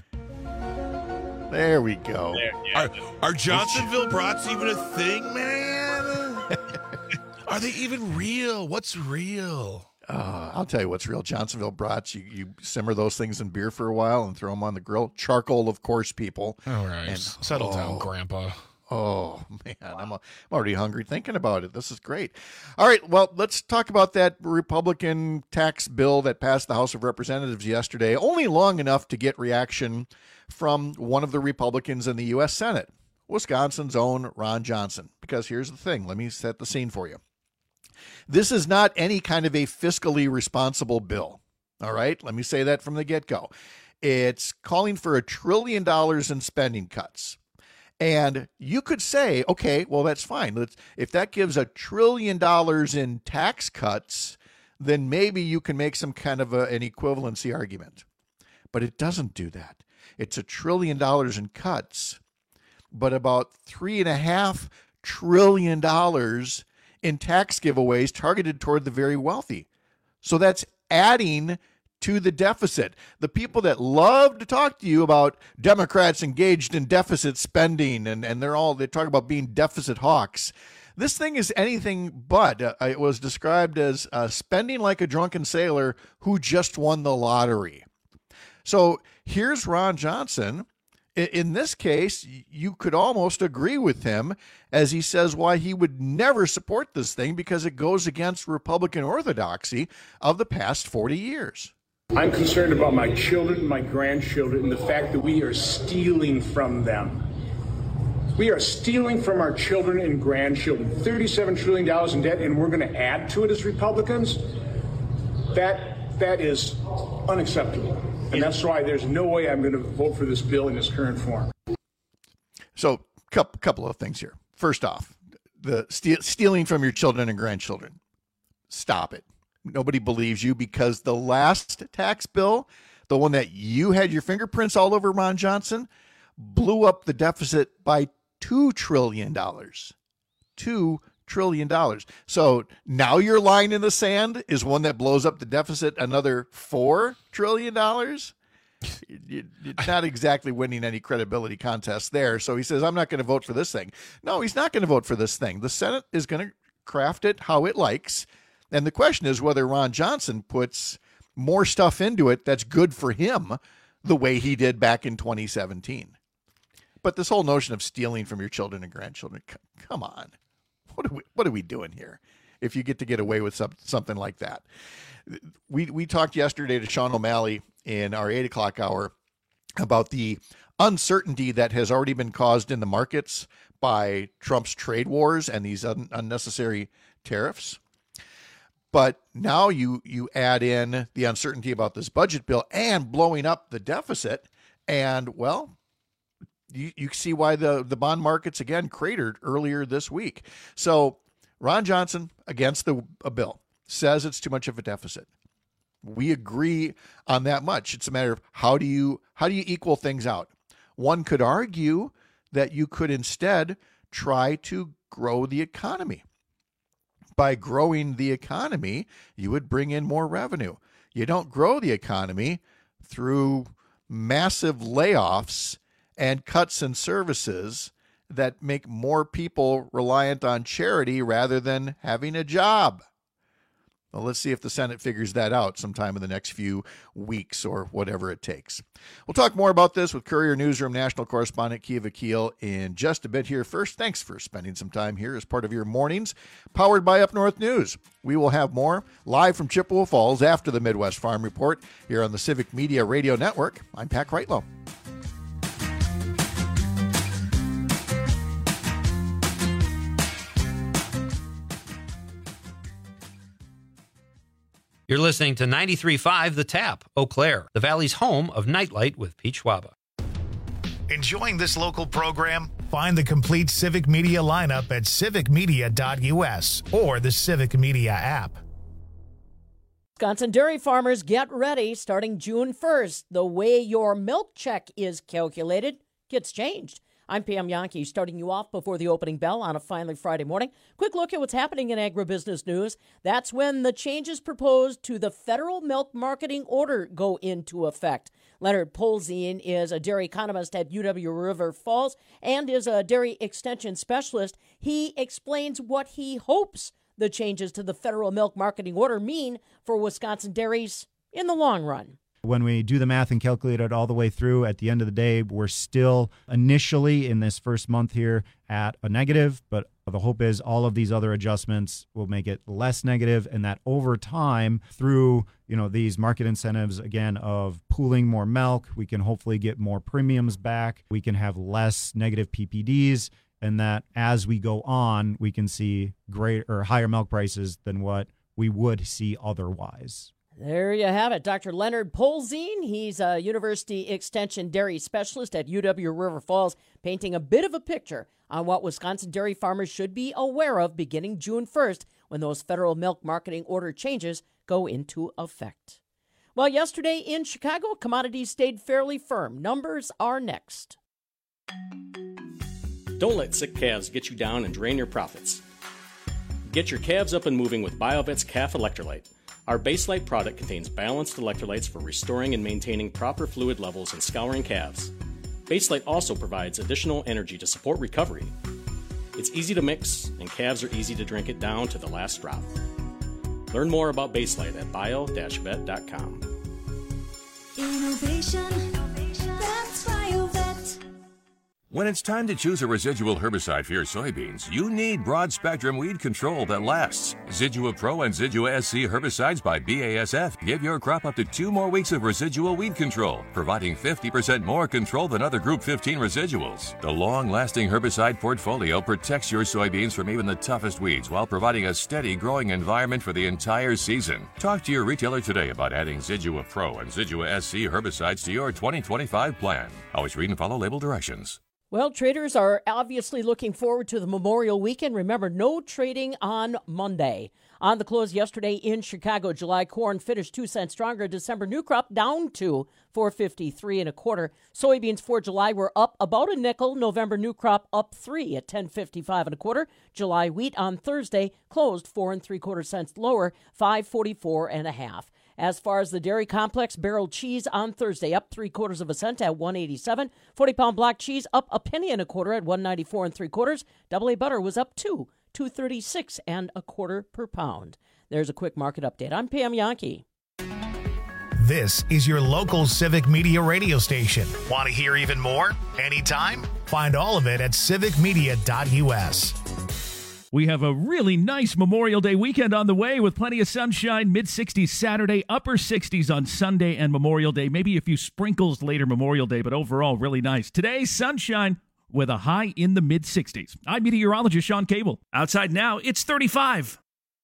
There we go. Are, are Johnsonville brats even a thing, man? Are they even real? What's real? Uh, I'll tell you what's real. Johnsonville brats, you, you simmer those things in beer for a while and throw them on the grill. Charcoal, of course, people. All right. And, Settle oh, down, Grandpa. Oh, man, I'm, I'm already hungry thinking about it. This is great. All right, well, let's talk about that Republican tax bill that passed the House of Representatives yesterday, only long enough to get reaction from one of the Republicans in the U S Senate, Wisconsin's own Ron Johnson. Because here's the thing. Let me set the scene for you. This is not any kind of a fiscally responsible bill. All right, let me say that from the get-go. It's calling for a trillion dollars in spending cuts. And you could say, okay, well, that's fine. Let's, if that gives a trillion dollars in tax cuts, then maybe you can make some kind of a, an equivalency argument. But it doesn't do that. It's a trillion dollars in cuts, but about three and a half trillion dollars in tax giveaways targeted toward the very wealthy. So that's adding to the deficit. The people that love to talk to you about Democrats engaged in deficit spending, and, and they're all, they talk about being deficit hawks. This thing is anything but. Uh, it was described as uh, spending like a drunken sailor who just won the lottery. So here's Ron Johnson. In, in this case, you could almost agree with him as he says why he would never support this thing because it goes against Republican orthodoxy of the past forty years. I'm concerned about my children, my grandchildren, and the fact that we are stealing from them. We are stealing from our children and grandchildren. thirty-seven trillion dollars in debt, and we're going to add to it as Republicans? That that is unacceptable. And that's why there's no way I'm going to vote for this bill in its current form. So, couple couple of things here. First off, the steal, stealing from your children and grandchildren. Stop it. Nobody believes you because the last tax bill, the one that you had your fingerprints all over, Ron Johnson, blew up the deficit by two trillion dollars. two trillion dollars. So now your line in the sand is one that blows up the deficit another four trillion dollars. You're not exactly winning any credibility contests there. So he says, I'm not going to vote for this thing. No, he's not going to vote for this thing. The Senate is going to craft it how it likes. And the question is whether Ron Johnson puts more stuff into it that's good for him the way he did back in twenty seventeen. But this whole notion of stealing from your children and grandchildren, c- come on. What are we, what are we doing here if you get to get away with some, something like that? We, we talked yesterday to Sean O'Malley in our eight o'clock hour about the uncertainty that has already been caused in the markets by Trump's trade wars and these un, unnecessary tariffs. But now you you add in the uncertainty about this budget bill and blowing up the deficit. And, well, you, you see why the, the bond markets, again, cratered earlier this week. So Ron Johnson, against the a bill, says it's too much of a deficit. We agree on that much. It's a matter of how do you how do you equal things out? One could argue that you could instead try to grow the economy. By growing the economy, you would bring in more revenue. You don't grow the economy through massive layoffs and cuts in services that make more people reliant on charity rather than having a job. Well, let's see if the Senate figures that out sometime in the next few weeks or whatever it takes. We'll talk more about this with Courier Newsroom national correspondent Kiva Keel in just a bit here. First, thanks for spending some time here as part of your mornings, powered by Up North News. We will have more live from Chippewa Falls after the Midwest Farm Report here on the Civic Media Radio Network. I'm Pat Kreitlow. You're listening to ninety-three point five The Tap, Eau Claire, the Valley's home of Nightlight with Pete Schwaba. Enjoying this local program? Find the complete Civic Media lineup at civic media dot u s or the Civic Media app. Wisconsin dairy farmers, get ready. Starting June first, the way your milk check is calculated gets changed. I'm Pam Yankee, starting you off before the opening bell on a finally Friday morning. Quick look at what's happening in agribusiness news. That's when the changes proposed to the federal milk marketing order go into effect. Leonard Polzin is a dairy economist at U W River Falls and is a dairy extension specialist. He explains what he hopes the changes to the federal milk marketing order mean for Wisconsin dairies in the long run. When we do the math and calculate it all the way through, at the end of the day, we're still initially in this first month here at a negative, but the hope is all of these other adjustments will make it less negative, and that over time, through you know these market incentives, again, of pooling more milk, we can hopefully get more premiums back. We can have less negative P P Ds, and that as we go on, we can see greater or higher milk prices than what we would see otherwise. There you have it. Doctor Leonard Polzin, he's a University Extension dairy specialist at U W River Falls, painting a bit of a picture on what Wisconsin dairy farmers should be aware of beginning June first when those federal milk marketing order changes go into effect. Well, yesterday in Chicago, commodities stayed fairly firm. Numbers are next. Don't let sick calves get you down and drain your profits. Get your calves up and moving with BioVet's Calf Electrolyte. Our Baselite product contains balanced electrolytes for restoring and maintaining proper fluid levels and scouring calves. Baselite also provides additional energy to support recovery. It's easy to mix, and calves are easy to drink it down to the last drop. Learn more about Baselite at bio dash vet dot com. Innovation, that's BioVet. When it's time to choose a residual herbicide for your soybeans, you need broad-spectrum weed control that lasts. Zidua Pro and Zidua S C herbicides by B A S F give your crop up to two more weeks of residual weed control, providing fifty percent more control than other Group fifteen residuals. The long-lasting herbicide portfolio protects your soybeans from even the toughest weeds while providing a steady growing environment for the entire season. Talk to your retailer today about adding Zidua Pro and Zidua S C herbicides to your twenty twenty-five plan. Always read and follow label directions. Well, traders are obviously looking forward to the Memorial Weekend. Remember, no trading on Monday. On the close yesterday in Chicago, July corn finished two cents stronger. December new crop down to four fifty-three and a quarter. Soybeans for July were up about a nickel. November new crop up three at ten fifty-five and a quarter. July wheat on Thursday closed four and three quarter cents lower, five forty-four and a half. As far as the dairy complex, barrel cheese on Thursday up three quarters of a cent at one eighty-seven. forty pound block cheese up a penny and a quarter at one ninety-four and three quarters. Double A butter was up two, two thirty-six and a quarter per pound. There's a quick market update. I'm Pam Yankee. This is your local Civic Media radio station. Want to hear even more? Anytime? Find all of it at civic media dot u s. We have a really nice Memorial Day weekend on the way with plenty of sunshine, mid-sixties Saturday, upper sixties on Sunday and Memorial Day. Maybe a few sprinkles later Memorial Day, but overall really nice. Today, sunshine with a high in the mid-sixties. I'm meteorologist Sean Cable. Outside now, it's thirty-five.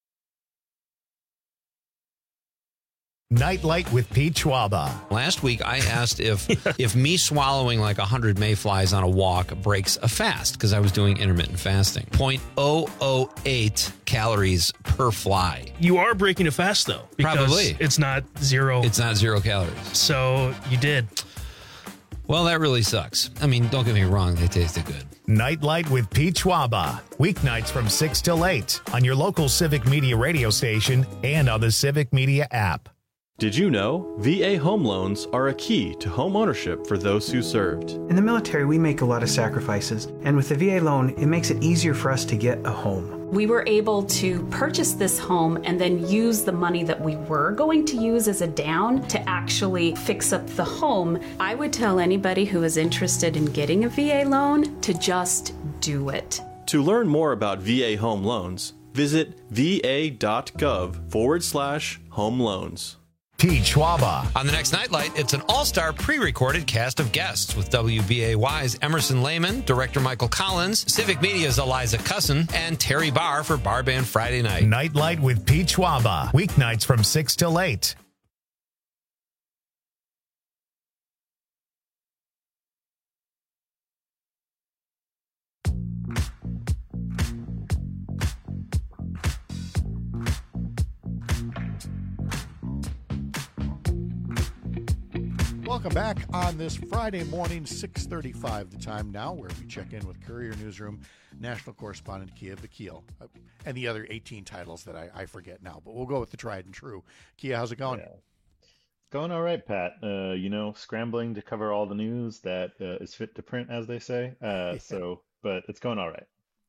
Nightlight with Pete Schwaba. Last week, I asked if if me swallowing like one hundred mayflies on a walk breaks a fast, because I was doing intermittent fasting. zero point zero zero eight calories per fly. You are breaking a fast, though. Because Probably. It's not zero. It's not zero calories. So you did. Well, that really sucks. I mean, don't get me wrong. They tasted good. Nightlight with Pete Schwaba. Weeknights from six till eight on your local Civic Media radio station and on the Civic Media app. Did you know V A home loans are a key to home ownership for those who served? In the military, we make a lot of sacrifices, and with the V A loan, it makes it easier for us to get a home. We were able to purchase this home and then use the money that we were going to use as a down to actually fix up the home. I would tell anybody who is interested in getting a V A loan to just do it. To learn more about V A home loans, visit va.gov forward slash home loans. Pete Schwaba. On the next Nightlight, it's an all-star pre-recorded cast of guests with W B A Y's Emerson Lehman, director Michael Collins, Civic Media's Eliza Cussin, and Terry Barr for Bar Band Friday Night. Nightlight with Pete Schwaba. Weeknights from six till eight. Welcome back on this Friday morning, six thirty-five the time now, where we check in with Courier Newsroom national correspondent Kia Vakil, uh, and the other eighteen titles that I, I forget now, but we'll go with the tried and true. Kia, how's it going? Yeah. Going all right, Pat. Uh, you know, scrambling to cover all the news that uh, is fit to print, as they say. Uh, yeah. So, but it's going all right.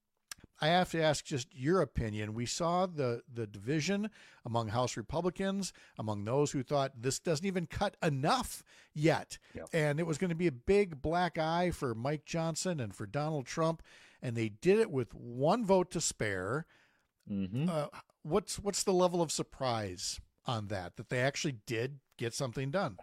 I have to ask just your opinion. We saw the, the division among House Republicans, among those who thought this doesn't even cut enough yet. Yep. And it was going to be a big black eye for Mike Johnson and for Donald Trump. And they did it with one vote to spare. Mm-hmm. Uh, what's what's the level of surprise on that, that they actually did get something done?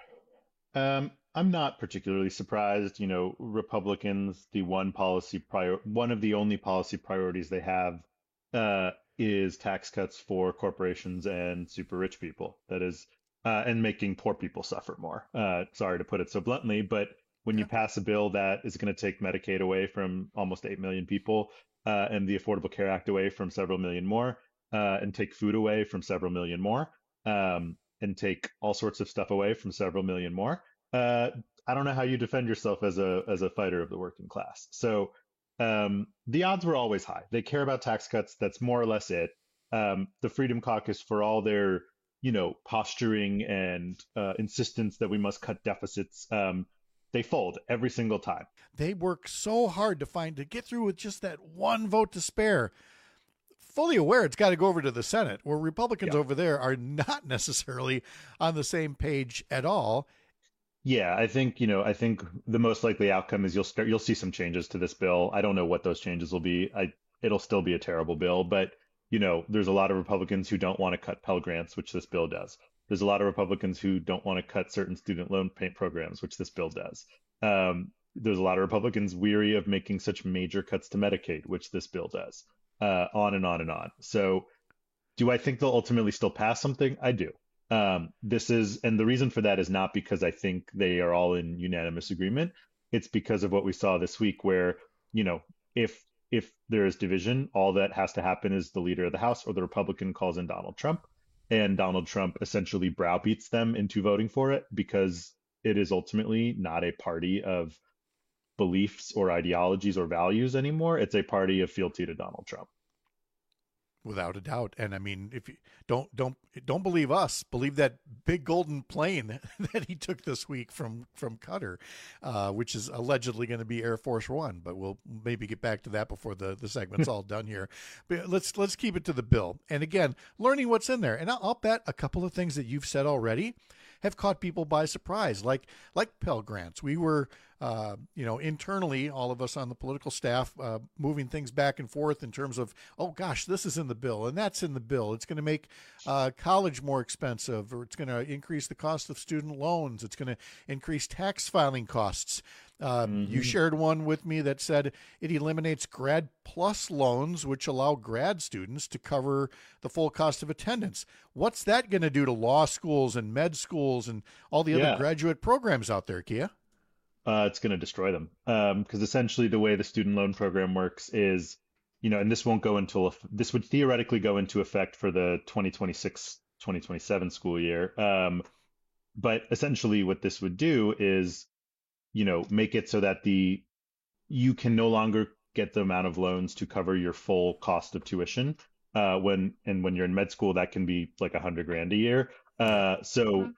Um, I'm not particularly surprised. You know, Republicans, the one policy prior, one of the only policy priorities they have uh, is tax cuts for corporations and super rich people. That is, uh, and making poor people suffer more. Uh, sorry to put it so bluntly, but when you pass a bill that is going to take Medicaid away from almost eight million people uh, and the Affordable Care Act away from several million more, uh, and take food away from several million more, um, and take all sorts of stuff away from several million more, Uh, I don't know how you defend yourself as a as a fighter of the working class. So um, the odds were always high. They care about tax cuts. That's more or less it. Um, the Freedom Caucus, for all their you know posturing and uh, insistence that we must cut deficits, um, they fold every single time. They work so hard to find to get through with just that one vote to spare. Fully aware it's got to go over to the Senate, where Republicans yeah. over there are not necessarily on the same page at all. Yeah, I think, you know, I think the most likely outcome is you'll start, you'll see some changes to this bill. I don't know what those changes will be. I, it'll still be a terrible bill, but, you know, there's a lot of Republicans who don't want to cut Pell Grants, which this bill does. There's a lot of Republicans who don't want to cut certain student loan pay programs, which this bill does. Um, there's a lot of Republicans weary of making such major cuts to Medicaid, which this bill does, uh, on and on and on. So do I think they'll ultimately still pass something? I do. Um, this is, and the reason for that is not because I think they are all in unanimous agreement. It's because of what we saw this week, where, you know, if if there is division, all that has to happen is the leader of the House or the Republican calls in Donald Trump, and Donald Trump essentially browbeats them into voting for it, because it is ultimately not a party of beliefs or ideologies or values anymore. It's a party of fealty to Donald Trump. Without a doubt. And I mean, if you don't don't don't believe us, believe that big golden plane that he took this week from from Qatar, uh, which is allegedly going to be Air Force One. But we'll maybe get back to that before the, the segment's all done here. But let's let's keep it to the bill. And again, learning what's in there. And I'll, I'll bet a couple of things that you've said already have caught people by surprise, like like Pell Grants. We were, uh, you know, internally, all of us on the political staff, uh, moving things back and forth in terms of, oh gosh, this is in the bill and that's in the bill. It's going to make uh, college more expensive, or it's going to increase the cost of student loans. It's going to increase tax filing costs. Um, mm-hmm. You shared one with me that said it eliminates Grad Plus loans, which allow grad students to cover the full cost of attendance. What's that going to do to law schools and med schools and all the Yeah. other graduate programs out there, Kia? Uh, it's going to destroy them. Um, because essentially the way the student loan program works is, you know, and this won't go until, this would theoretically go into effect for the twenty twenty-six twenty twenty-seven school year. Um, but essentially what this would do is, you know, make it so that the, you can no longer get the amount of loans to cover your full cost of tuition. Uh, when, and when you're in med school, that can be like a hundred grand a year. Uh, so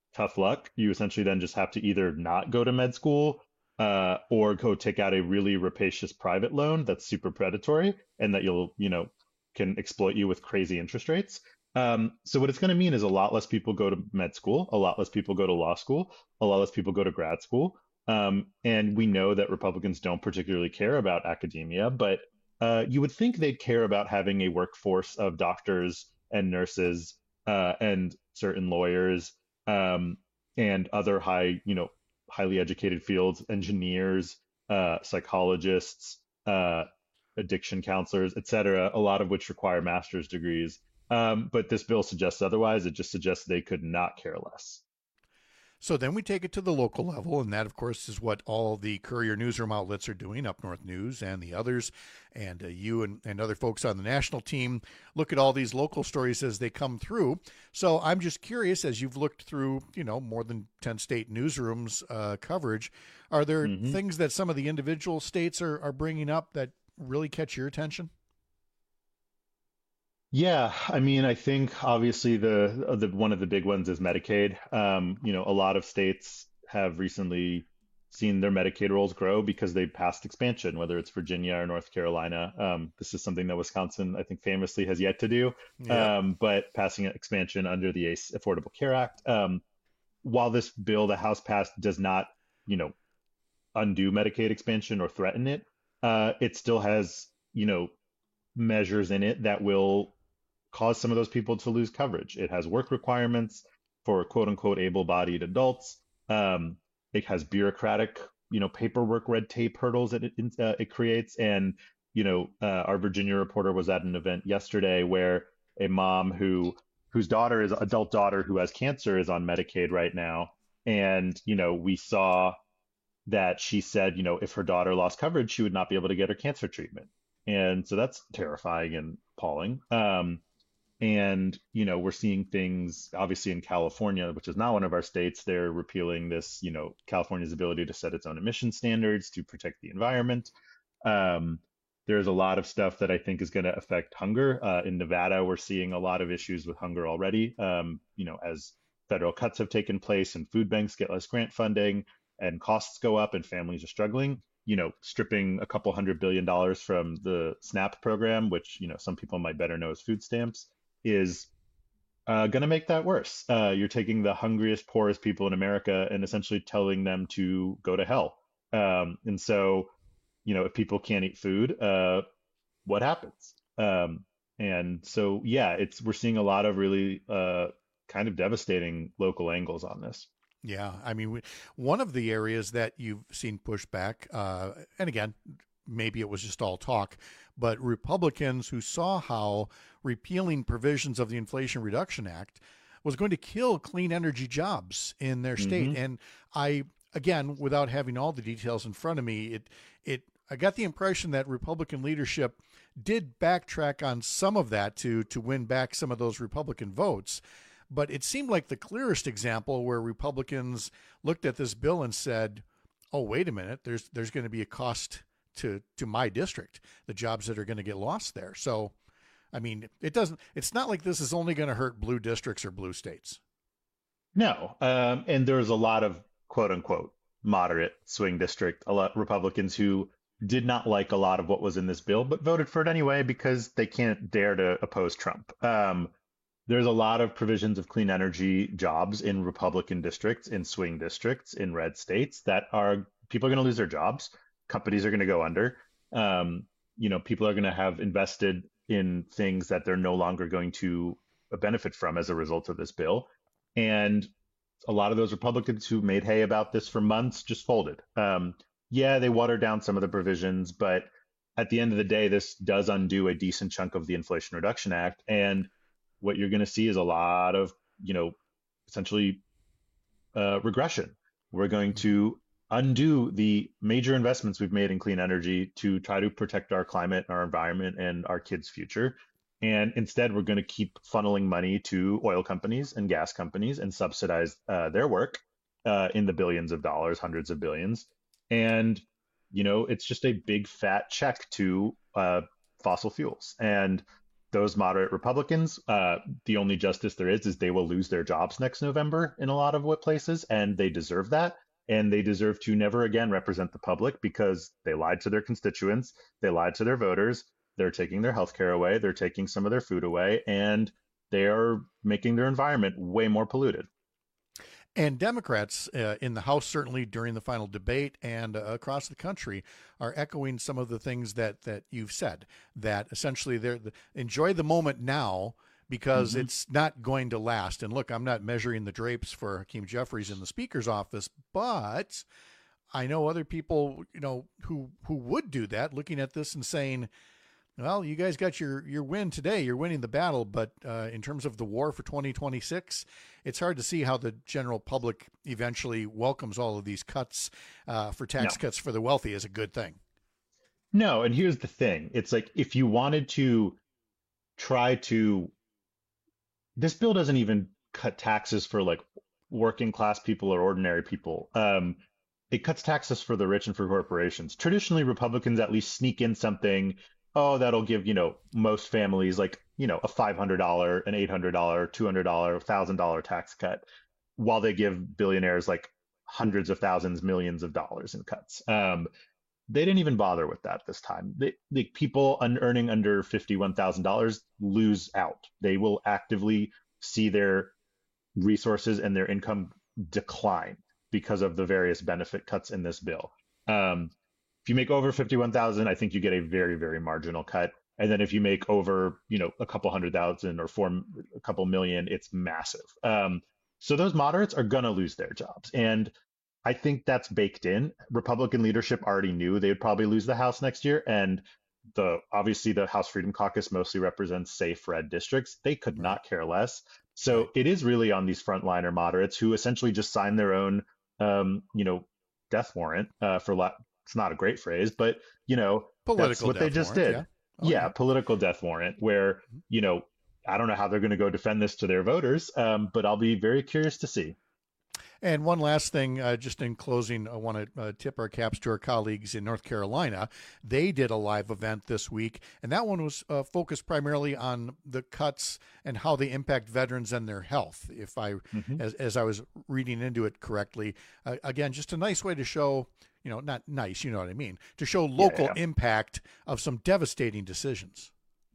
tough luck. You essentially then just have to either not go to med school uh, or go take out a really rapacious private loan that's super predatory and that you'll, you know, can exploit you with crazy interest rates. Um, so what it's going to mean is a lot less people go to med school, a lot less people go to law school, a lot less people go to grad school. Um, and we know that Republicans don't particularly care about academia, but uh, you would think they'd care about having a workforce of doctors and nurses uh, and certain lawyers um, and other high, you know, highly educated fields, engineers, uh, psychologists, uh, addiction counselors, et cetera, a lot of which require master's degrees. Um, but this bill suggests otherwise. It just suggests they could not care less. So then we take it to the local level, and that, of course, is what all the Courier newsroom outlets are doing, Up North News and the others, and uh, you and, and other folks on the national team look at all these local stories as they come through. So I'm just curious, as you've looked through, you know, more than ten state newsrooms uh, coverage, are there mm-hmm. things that some of the individual states are, are bringing up that really catch your attention? Yeah, I mean, I think obviously the the one of the big ones is Medicaid. Um, you know, a lot of states have recently seen their Medicaid rolls grow because they passed expansion, whether it's Virginia or North Carolina. Um, this is something that Wisconsin, I think, famously has yet to do. Yeah. Um, but passing an expansion under the Affordable Care Act, um, while this bill the House passed does not, you know, undo Medicaid expansion or threaten it, uh, it still has, you know, measures in it that will cause some of those people to lose coverage. It has work requirements for quote unquote able-bodied adults. Um, it has bureaucratic, you know, paperwork, red tape hurdles that it, uh, it creates. And, you know, uh, our Virginia reporter was at an event yesterday where a mom who whose daughter is adult daughter who has cancer is on Medicaid right now. And, you know, we saw that she said, you know, if her daughter lost coverage, she would not be able to get her cancer treatment. And so that's terrifying and appalling. Um, And, you know, we're seeing things obviously in California, which is not one of our states. They're repealing this, you know, California's ability to set its own emission standards to protect the environment. Um, there's a lot of stuff that I think is going to affect hunger. Uh, in Nevada, we're seeing a lot of issues with hunger already, um, you know, as federal cuts have taken place and food banks get less grant funding and costs go up and families are struggling. You know, stripping a couple hundred billion dollars from the SNAP program, which, you know, some people might better know as food stamps, is uh, going to make that worse. Uh, you're taking the hungriest, poorest people in America and essentially telling them to go to hell. Um, and so, you know, if people can't eat food, uh, what happens? Um, and so, yeah, it's we're seeing a lot of really uh, kind of devastating local angles on this. Yeah, I mean, we, one of the areas that you've seen pushback, uh, and again, maybe it was just all talk, but Republicans who saw how repealing provisions of the Inflation Reduction Act was going to kill clean energy jobs in their state. Mm-hmm. And I, again, without having all the details in front of me, it, it, I got the impression that Republican leadership did backtrack on some of that to, to win back some of those Republican votes. But it seemed like the clearest example where Republicans looked at this bill and said, oh, wait a minute, there's, there's going to be a cost to to my district, the jobs that are going to get lost there. So, I mean, it doesn't, it's not like this is only going to hurt blue districts or blue states. No. Um, and there's a lot of quote unquote moderate swing district, a lot Republicans who did not like a lot of what was in this bill, but voted for it anyway because they can't dare to oppose Trump. Um, there's a lot of provisions of clean energy jobs in Republican districts, in swing districts, in red states that are, people are going to lose their jobs. Companies are going to go under. Um, you know, people are going to have invested in things that they're no longer going to benefit from as a result of this bill. And a lot of those Republicans who made hay about this for months just folded. Um, yeah, they watered down some of the provisions, but at the end of the day, this does undo a decent chunk of the Inflation Reduction Act. And what you're going to see is a lot of, you know, essentially uh, regression. We're going to undo the major investments we've made in clean energy to try to protect our climate, our environment, and our kids' future. And instead, we're going to keep funneling money to oil companies and gas companies and subsidize uh, their work uh, in the billions of dollars, hundreds of billions. And, you know, it's just a big fat check to uh, fossil fuels. And those moderate Republicans, uh, the only justice there is is they will lose their jobs next November in a lot of what places, and they deserve that. And they deserve to never again represent the public because they lied to their constituents, they lied to their voters, they're taking their health care away, they're taking some of their food away, and they are making their environment way more polluted. And Democrats uh, in the House, certainly during the final debate and uh, across the country, are echoing some of the things that that you've said, that essentially they're the, enjoy the moment now because mm-hmm. it's not going to last. And look, I'm not measuring the drapes for Hakeem Jeffries in the Speaker's office, but I know other people, you know, who who would do that, looking at this and saying, well, you guys got your, your win today. You're winning the battle. But uh, in terms of the war for twenty twenty-six, it's hard to see how the general public eventually welcomes all of these cuts uh, for tax No. cuts for the wealthy as a good thing. No, and here's the thing. It's like if you wanted to try to, this bill doesn't even cut taxes for like working class people or ordinary people. Um, it cuts taxes for the rich and for corporations. Traditionally, Republicans at least sneak in something, oh, that'll give, you know, most families like, you know, a five hundred dollars, an eight hundred dollars, two hundred dollars, one thousand dollars tax cut, while they give billionaires like hundreds of thousands, millions of dollars in cuts. Um, they didn't even bother with that this time. They, the people un- earning under fifty-one thousand dollars lose out. They will actively see their resources and their income decline because of the various benefit cuts in this bill. Um, If you make over fifty-one thousand, I think you get a very, very marginal cut. And then if you make over, you know, a couple hundred thousand or four, a couple million, it's massive. Um, so those moderates are going to lose their jobs. And I think that's baked in. Republican leadership already knew they would probably lose the House next year. And the obviously the House Freedom Caucus mostly represents safe red districts. They could not care less. So it is really on these frontliner moderates who essentially just sign their own, um, you know, death warrant uh, for la- it's not a great phrase, but you know, Political that's what death they just warrant, did. yeah. Oh, yeah, yeah. Political death warrant where, you know, I don't know how they're going to go defend this to their voters, um, but I'll be very curious to see. And one last thing, uh, just in closing, I want to uh, tip our caps to our colleagues in North Carolina. They did a live event this week, and that one was uh, focused primarily on the cuts and how they impact veterans and their health. If I, Mm-hmm. as, as I was reading into it correctly, uh, again, just a nice way to show, you know, not nice, you know what I mean, to show local yeah. impact of some devastating decisions.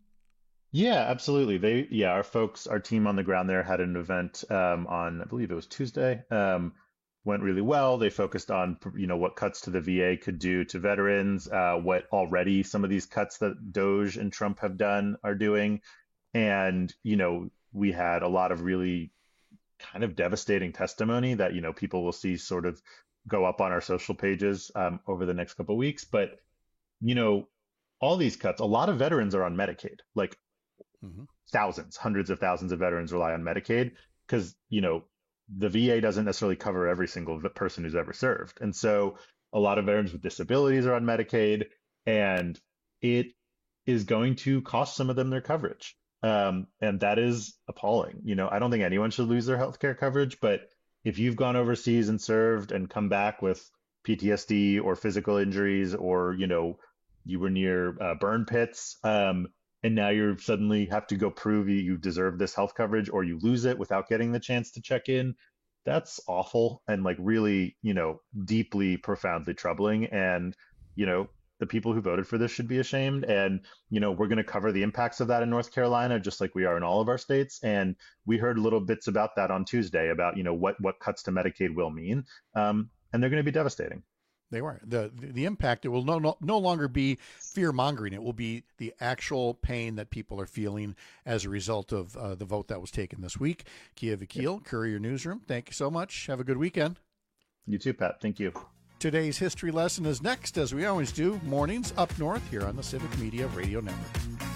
Yeah, absolutely. They, yeah, our folks, our team on the ground there had an event um, on, I believe it was Tuesday. Um, went really well. They focused on, you know, what cuts to the V A could do to veterans, uh, what already some of these cuts that Doge and Trump have done are doing. And, you know, we had a lot of really kind of devastating testimony that, you know, people will see sort of go up on our social pages um, over the next couple of weeks. But, you know, all these cuts, a lot of veterans are on Medicaid, like mm-hmm. thousands, hundreds of thousands of veterans rely on Medicaid because, you know, the V A doesn't necessarily cover every single person who's ever served. And so a lot of veterans with disabilities are on Medicaid, and it is going to cost some of them their coverage. Um, and that is appalling. You know, I don't think anyone should lose their healthcare coverage, but if you've gone overseas and served and come back with P T S D or physical injuries, or, you know, you were near uh, burn pits, um, and now you suddenly have to go prove you, you deserve this health coverage, or you lose it without getting the chance to check in, that's awful and like really, you know, deeply, profoundly troubling. And, you know, the people who voted for this should be ashamed. And, you know, we're going to cover the impacts of that in North Carolina, just like we are in all of our states. And we heard little bits about that on Tuesday about, you know, what, what cuts to Medicaid will mean. Um, and they're going to be devastating. They were. The, the the impact, it will no, no, no longer be fear-mongering. It will be the actual pain that people are feeling as a result of uh, the vote that was taken this week. Kia Vakil, yep. Courier Newsroom, thank you so much. Have a good weekend. You too, Pat. Thank you. Today's history lesson is next, as we always do, mornings up north here on the Civic Media Radio Network.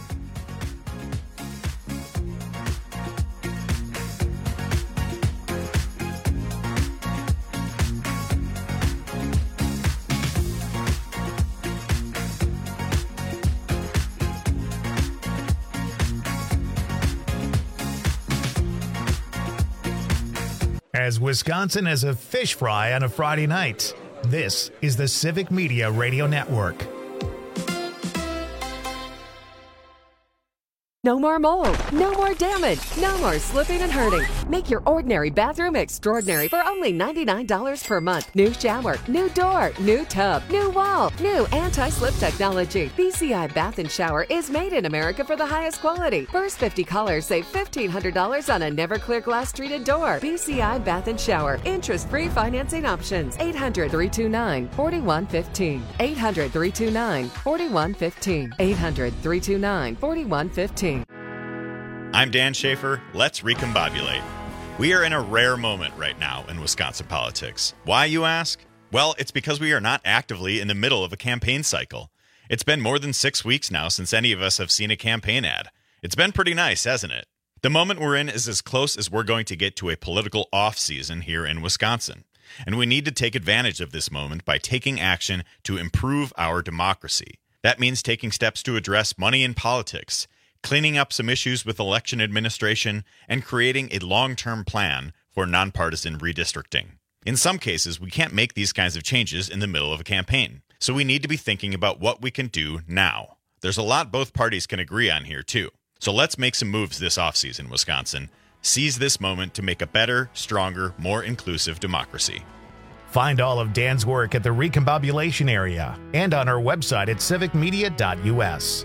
As Wisconsin as a fish fry on a Friday night, this is the Civic Media Radio Network. No more mold. No more damage. No more slipping and hurting. Make your ordinary bathroom extraordinary for only ninety-nine dollars per month. New shower, new door, new tub, new wall, new anti-slip technology. B C I Bath and Shower is made in America for the highest quality. First fifty callers save fifteen hundred dollars on a Never-Clear glass treated door. B C I Bath and Shower. Interest-free financing options. eight hundred, three two nine, four one one five. eight hundred, three two nine, four one one five. eight hundred, three two nine, four one one five. I'm Dan Schaefer. Let's recombobulate. We are in a rare moment right now in Wisconsin politics. Why, you ask? Well, it's because we are not actively in the middle of a campaign cycle. It's been more than six weeks now since any of us have seen a campaign ad. It's been pretty nice, hasn't it? The moment we're in is as close as we're going to get to a political off-season here in Wisconsin. And we need to take advantage of this moment by taking action to improve our democracy. That means taking steps to address money in politics, cleaning up some issues with election administration, and creating a long-term plan for nonpartisan redistricting. In some cases, we can't make these kinds of changes in the middle of a campaign, so we need to be thinking about what we can do now. There's a lot both parties can agree on here, too. So let's make some moves this offseason, Wisconsin. Seize this moment to make a better, stronger, more inclusive democracy. Find all of Dan's work at the Recombobulation area and on our website at civic media dot u s.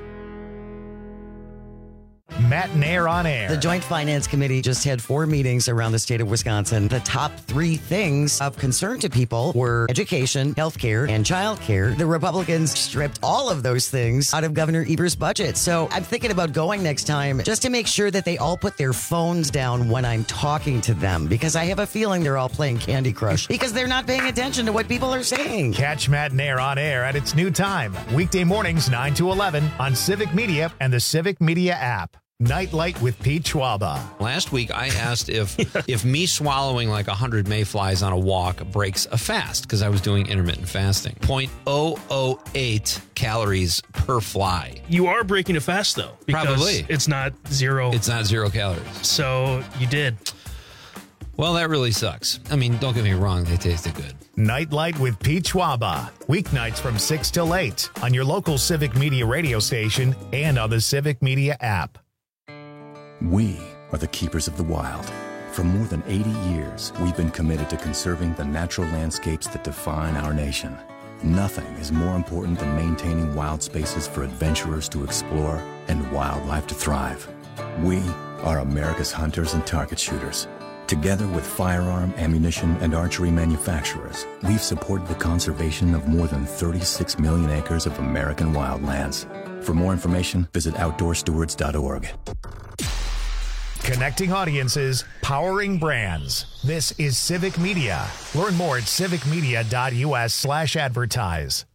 Matt Nair on air. The Joint Finance Committee just had four meetings around the state of Wisconsin. The top three things of concern to people were education, healthcare, and childcare. The Republicans stripped all of those things out of Governor Evers' budget. So I'm thinking about going next time just to make sure that they all put their phones down when I'm talking to them, because I have a feeling they're all playing Candy Crush because they're not paying attention to what people are saying. Catch Matt Nair on air at its new time, weekday mornings nine to eleven on Civic Media and the Civic Media app. Nightlight with Pete Schwaba. Last week, I asked if if me swallowing like one hundred mayflies on a walk breaks a fast, because I was doing intermittent fasting. zero point zero zero eight calories per fly. You are breaking a fast, though. Because Probably. It's not zero. It's not zero calories. So you did. Well, that really sucks. I mean, don't get me wrong. They tasted good. Nightlight with Pete Schwaba. Weeknights from six till eight on your local Civic Media radio station and on the Civic Media app. We are the keepers of the wild. For more than eighty years, we've been committed to conserving the natural landscapes that define our nation. Nothing is more important than maintaining wild spaces for adventurers to explore and wildlife to thrive. We are America's hunters and target shooters. Together with firearm, ammunition, and archery manufacturers, we've supported the conservation of more than thirty-six million acres of American wildlands. For more information, visit outdoor stewards dot org. Connecting audiences, powering brands. This is Civic Media. Learn more at civic media dot u s slash advertise.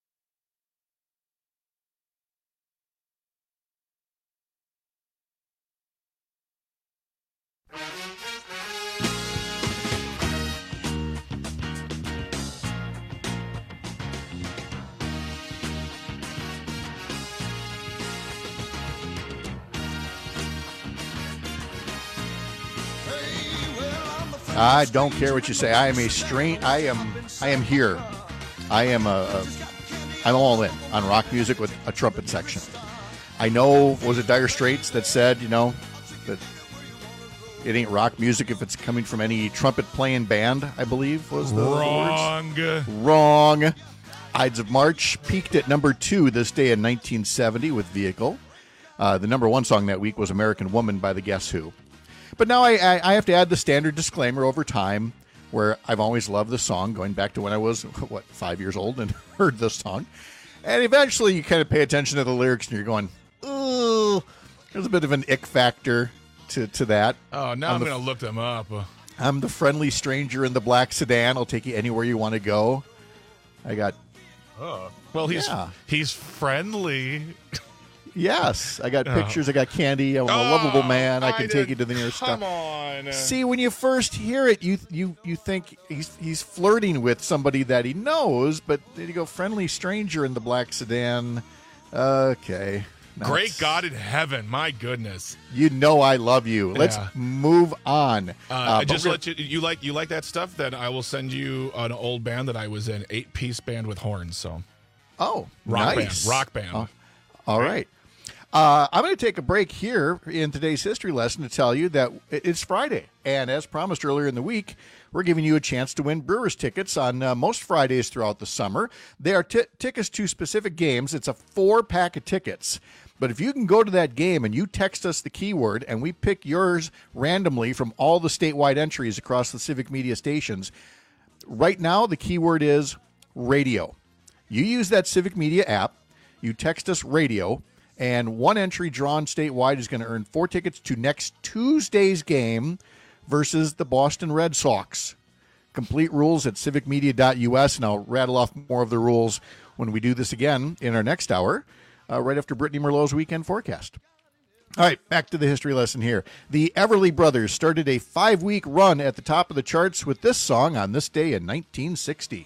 I don't care what you say. I am a strain. I am. I am here. I am a, a. I'm all in on rock music with a trumpet section. I know. Was it Dire Straits that said, you know, that it ain't rock music if it's coming from any trumpet playing band? I believe was the wrong. Words. Wrong. Ides of March peaked at number two this day in nineteen seventy with Vehicle. Uh, the number one song that week was American Woman by the Guess Who. But now I, I, I have to add the standard disclaimer over time, where I've always loved the song, going back to when I was, what, five years old and heard this song. And eventually you kind of pay attention to the lyrics and you're going, ooh, there's a bit of an ick factor to, to that. Oh, now I'm, I'm going to look them up. I'm the friendly stranger in the black sedan. I'll take you anywhere you want to go. I got... Oh. Well, he's yeah. he's friendly. Yes, I got Oh. pictures. I got candy. I'm a Oh, lovable man. I can I take did- you to the nearest come stop. on. See, when you first hear it, you you you think he's he's flirting with somebody that he knows, but then you go friendly stranger in the black sedan. Okay, Great That's- God in heaven, my goodness! You know I love you. Let's Yeah. move on. Uh, Uh, but just we're- let you you like you like that stuff. Then I will send you an old band that I was in, eight piece band with horns. So oh, rock nice. band, rock band. Oh, all right. Uh, I'm going to take a break here in today's history lesson to tell you that it's Friday. And as promised earlier in the week, we're giving you a chance to win Brewers tickets on uh, most Fridays throughout the summer. They are t- tickets to specific games. It's a four-pack of tickets. But if you can go to that game and you text us the keyword and we pick yours randomly from all the statewide entries across the Civic Media stations, right now the keyword is radio. You use that Civic Media app, you text us radio, and one entry drawn statewide is going to earn four tickets to next Tuesday's game versus the Boston Red Sox. Complete rules at civic media dot u s, and I'll rattle off more of the rules when we do this again in our next hour, uh, right after Brittany Merlot's weekend forecast. All right, back to the history lesson here. The Everly Brothers started a five-week run at the top of the charts with this song on this day in nineteen sixty.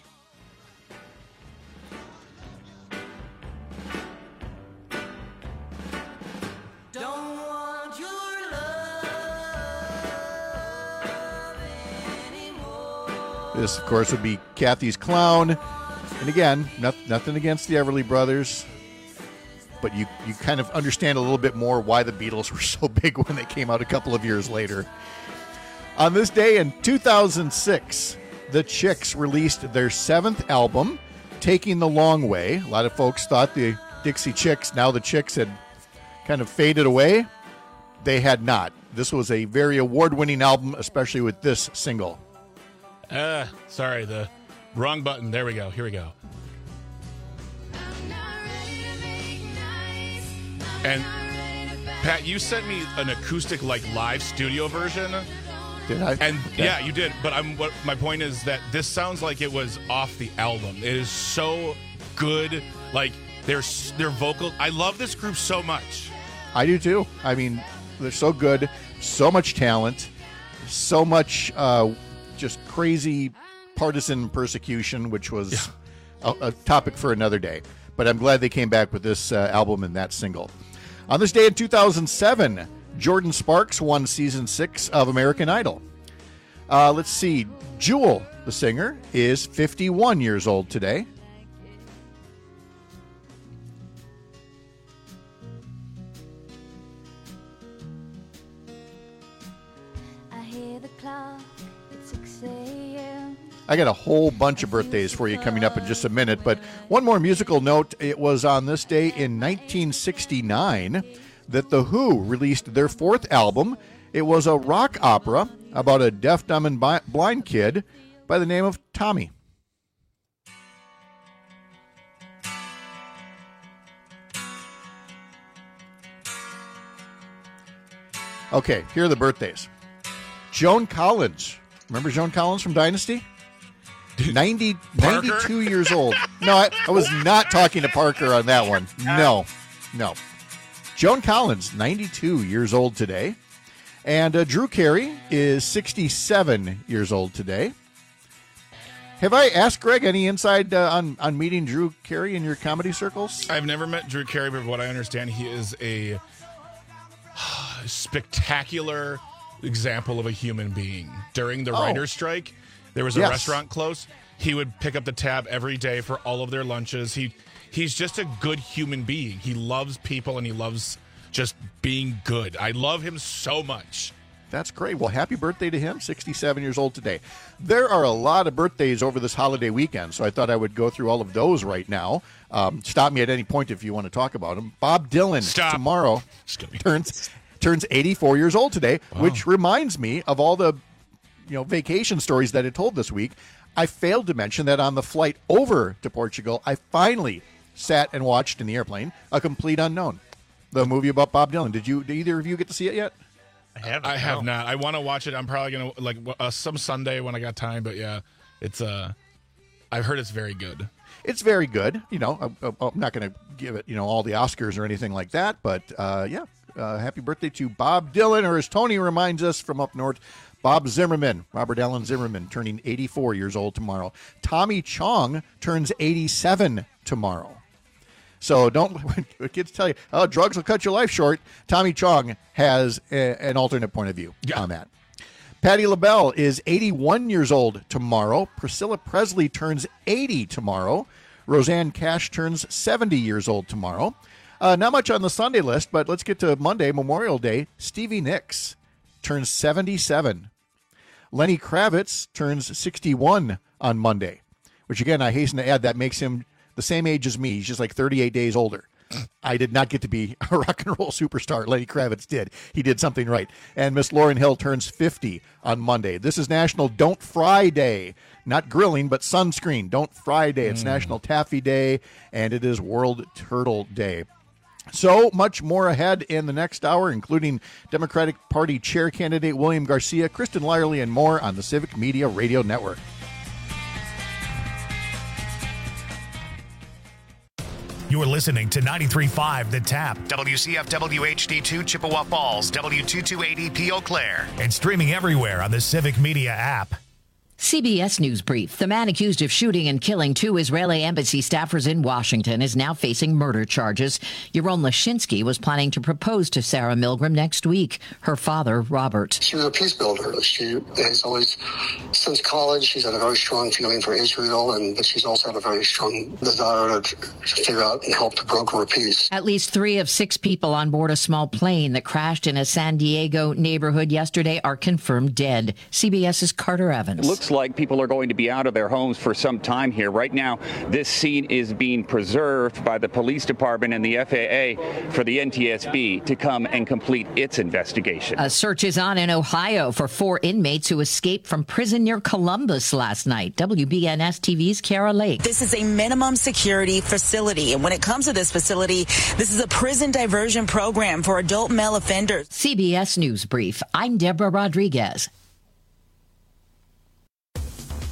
This, of course, would be Kathy's Clown. And again, not, nothing against the Everly Brothers, but you, you kind of understand a little bit more why the Beatles were so big when they came out a couple of years later. On this day in two thousand six, the Chicks released their seventh album, Taking the Long Way. A lot of folks thought the Dixie Chicks, now the Chicks, had kind of faded away. They had not. This was a very award-winning album, especially with this single. Uh, sorry, the wrong button. There we go. Here we go. And Pat, you sent me an acoustic, like, live studio version. Did I? And okay. yeah, you did. But I'm. What my point is that this sounds like it was off the album. It is so good. Like their their vocal. I love this group so much. I do too. I mean, they're so good, so much talent, so much. Uh, Just crazy partisan persecution, which was yeah. a, a topic for another day. But I'm glad they came back with this uh, album and that single. On this day in two thousand seven, Jordan Sparks won season six of American Idol. Uh, let's see. Jewel, the singer, is fifty-one years old today. I hear the clock. I got a whole bunch of birthdays for you coming up in just a minute, but one more musical note. It was on this day in nineteen sixty-nine that The Who released their fourth album. It was a rock opera about a deaf, dumb, and blind kid by the name of Tommy. Okay, here are the birthdays. Joan Collins. Remember Joan Collins from Dynasty? ninety, ninety-two years old. No, I, I was not talking to Parker on that one. No, no. Joan Collins, ninety-two years old today. And uh, Drew Carey is sixty-seven years old today. Have I asked Greg any inside uh, on, on meeting Drew Carey in your comedy circles? I've never met Drew Carey, but what I understand, he is a spectacular example of a human being. During the Oh. writer's strike, there was a Yes. restaurant close. He would pick up the tab every day for all of their lunches. He he's just a good human being. He loves people and he loves just being good. I love him so much. That's great. Well, happy birthday to him, sixty-seven years old today. There are a lot of birthdays over this holiday weekend, so I thought I would go through all of those right now. Um, stop me at any point if you want to talk about them. Bob Dylan Stop. tomorrow turns turns eighty-four years old today, Wow. which reminds me of all the you know vacation stories that I told this week. I failed to mention that on the flight over to Portugal, I finally sat and watched in the airplane A Complete Unknown, the movie about Bob Dylan. Did you? Did either of you get to see it yet? I haven't. I have no. not. I want to watch it. I'm probably gonna like uh, some Sunday when I got time. But yeah, it's uh, I've heard it's very good. It's very good. You know, I'm, I'm not going to give it, you know, all the Oscars or anything like that. But, uh, yeah, uh, happy birthday to Bob Dylan, or as Tony reminds us from up north, Bob Zimmerman, Robert Allen Zimmerman, turning eighty-four years old tomorrow. Tommy Chong turns eighty-seven tomorrow. So don't, when kids tell you, oh, drugs will cut your life short, Tommy Chong has a, an alternate point of view yeah. on that. Patti LaBelle is eighty-one years old tomorrow. Priscilla Presley turns eighty tomorrow. Roseanne Cash turns seventy years old tomorrow. Uh, not much on the Sunday list, but let's get to Monday, Memorial Day. Stevie Nicks turns seventy-seven. Lenny Kravitz turns sixty-one on Monday, which, again, I hasten to add, that makes him the same age as me. He's just like thirty-eight days older. I did not get to be a rock and roll superstar. Lenny Kravitz did. He did something right. And Miss Lauryn Hill turns fifty on Monday. This is National Don't Fry Day. Not grilling, but sunscreen. Don't Fry Day. It's mm. National Taffy Day, and it is World Turtle Day. So much more ahead in the next hour, including Democratic Party chair candidate William Garcia, Kristen Lyerly, and more on the Civic Media Radio Network. You're listening to ninety-three point five The Tap, W C F W H D two Chippewa Falls, W two two eight E P Eau Claire, and streaming everywhere on the Civic Media app. C B S News Brief. The man accused of shooting and killing two Israeli embassy staffers in Washington is now facing murder charges. Yaron Lashinsky was planning to propose to Sarah Milgram next week. Her father, Robert. She was a peace builder. She has always, since college, she's had a very strong feeling for Israel, and but she's also had a very strong desire to figure out and help to broker a peace. At least three of six people on board a small plane that crashed in a San Diego neighborhood yesterday are confirmed dead. CBS's Carter Evans. It looks like people are going to be out of their homes for some time here. Right now, this scene is being preserved by the police department and the F A A for the N T S B to come and complete its investigation. A search is on in Ohio for four inmates who escaped from prison near Columbus last night. W B N S T V's Kara Lake. This is a minimum security facility. And when it comes to this facility, this is a prison diversion program for adult male offenders. C B S News Brief. I'm Deborah Rodriguez.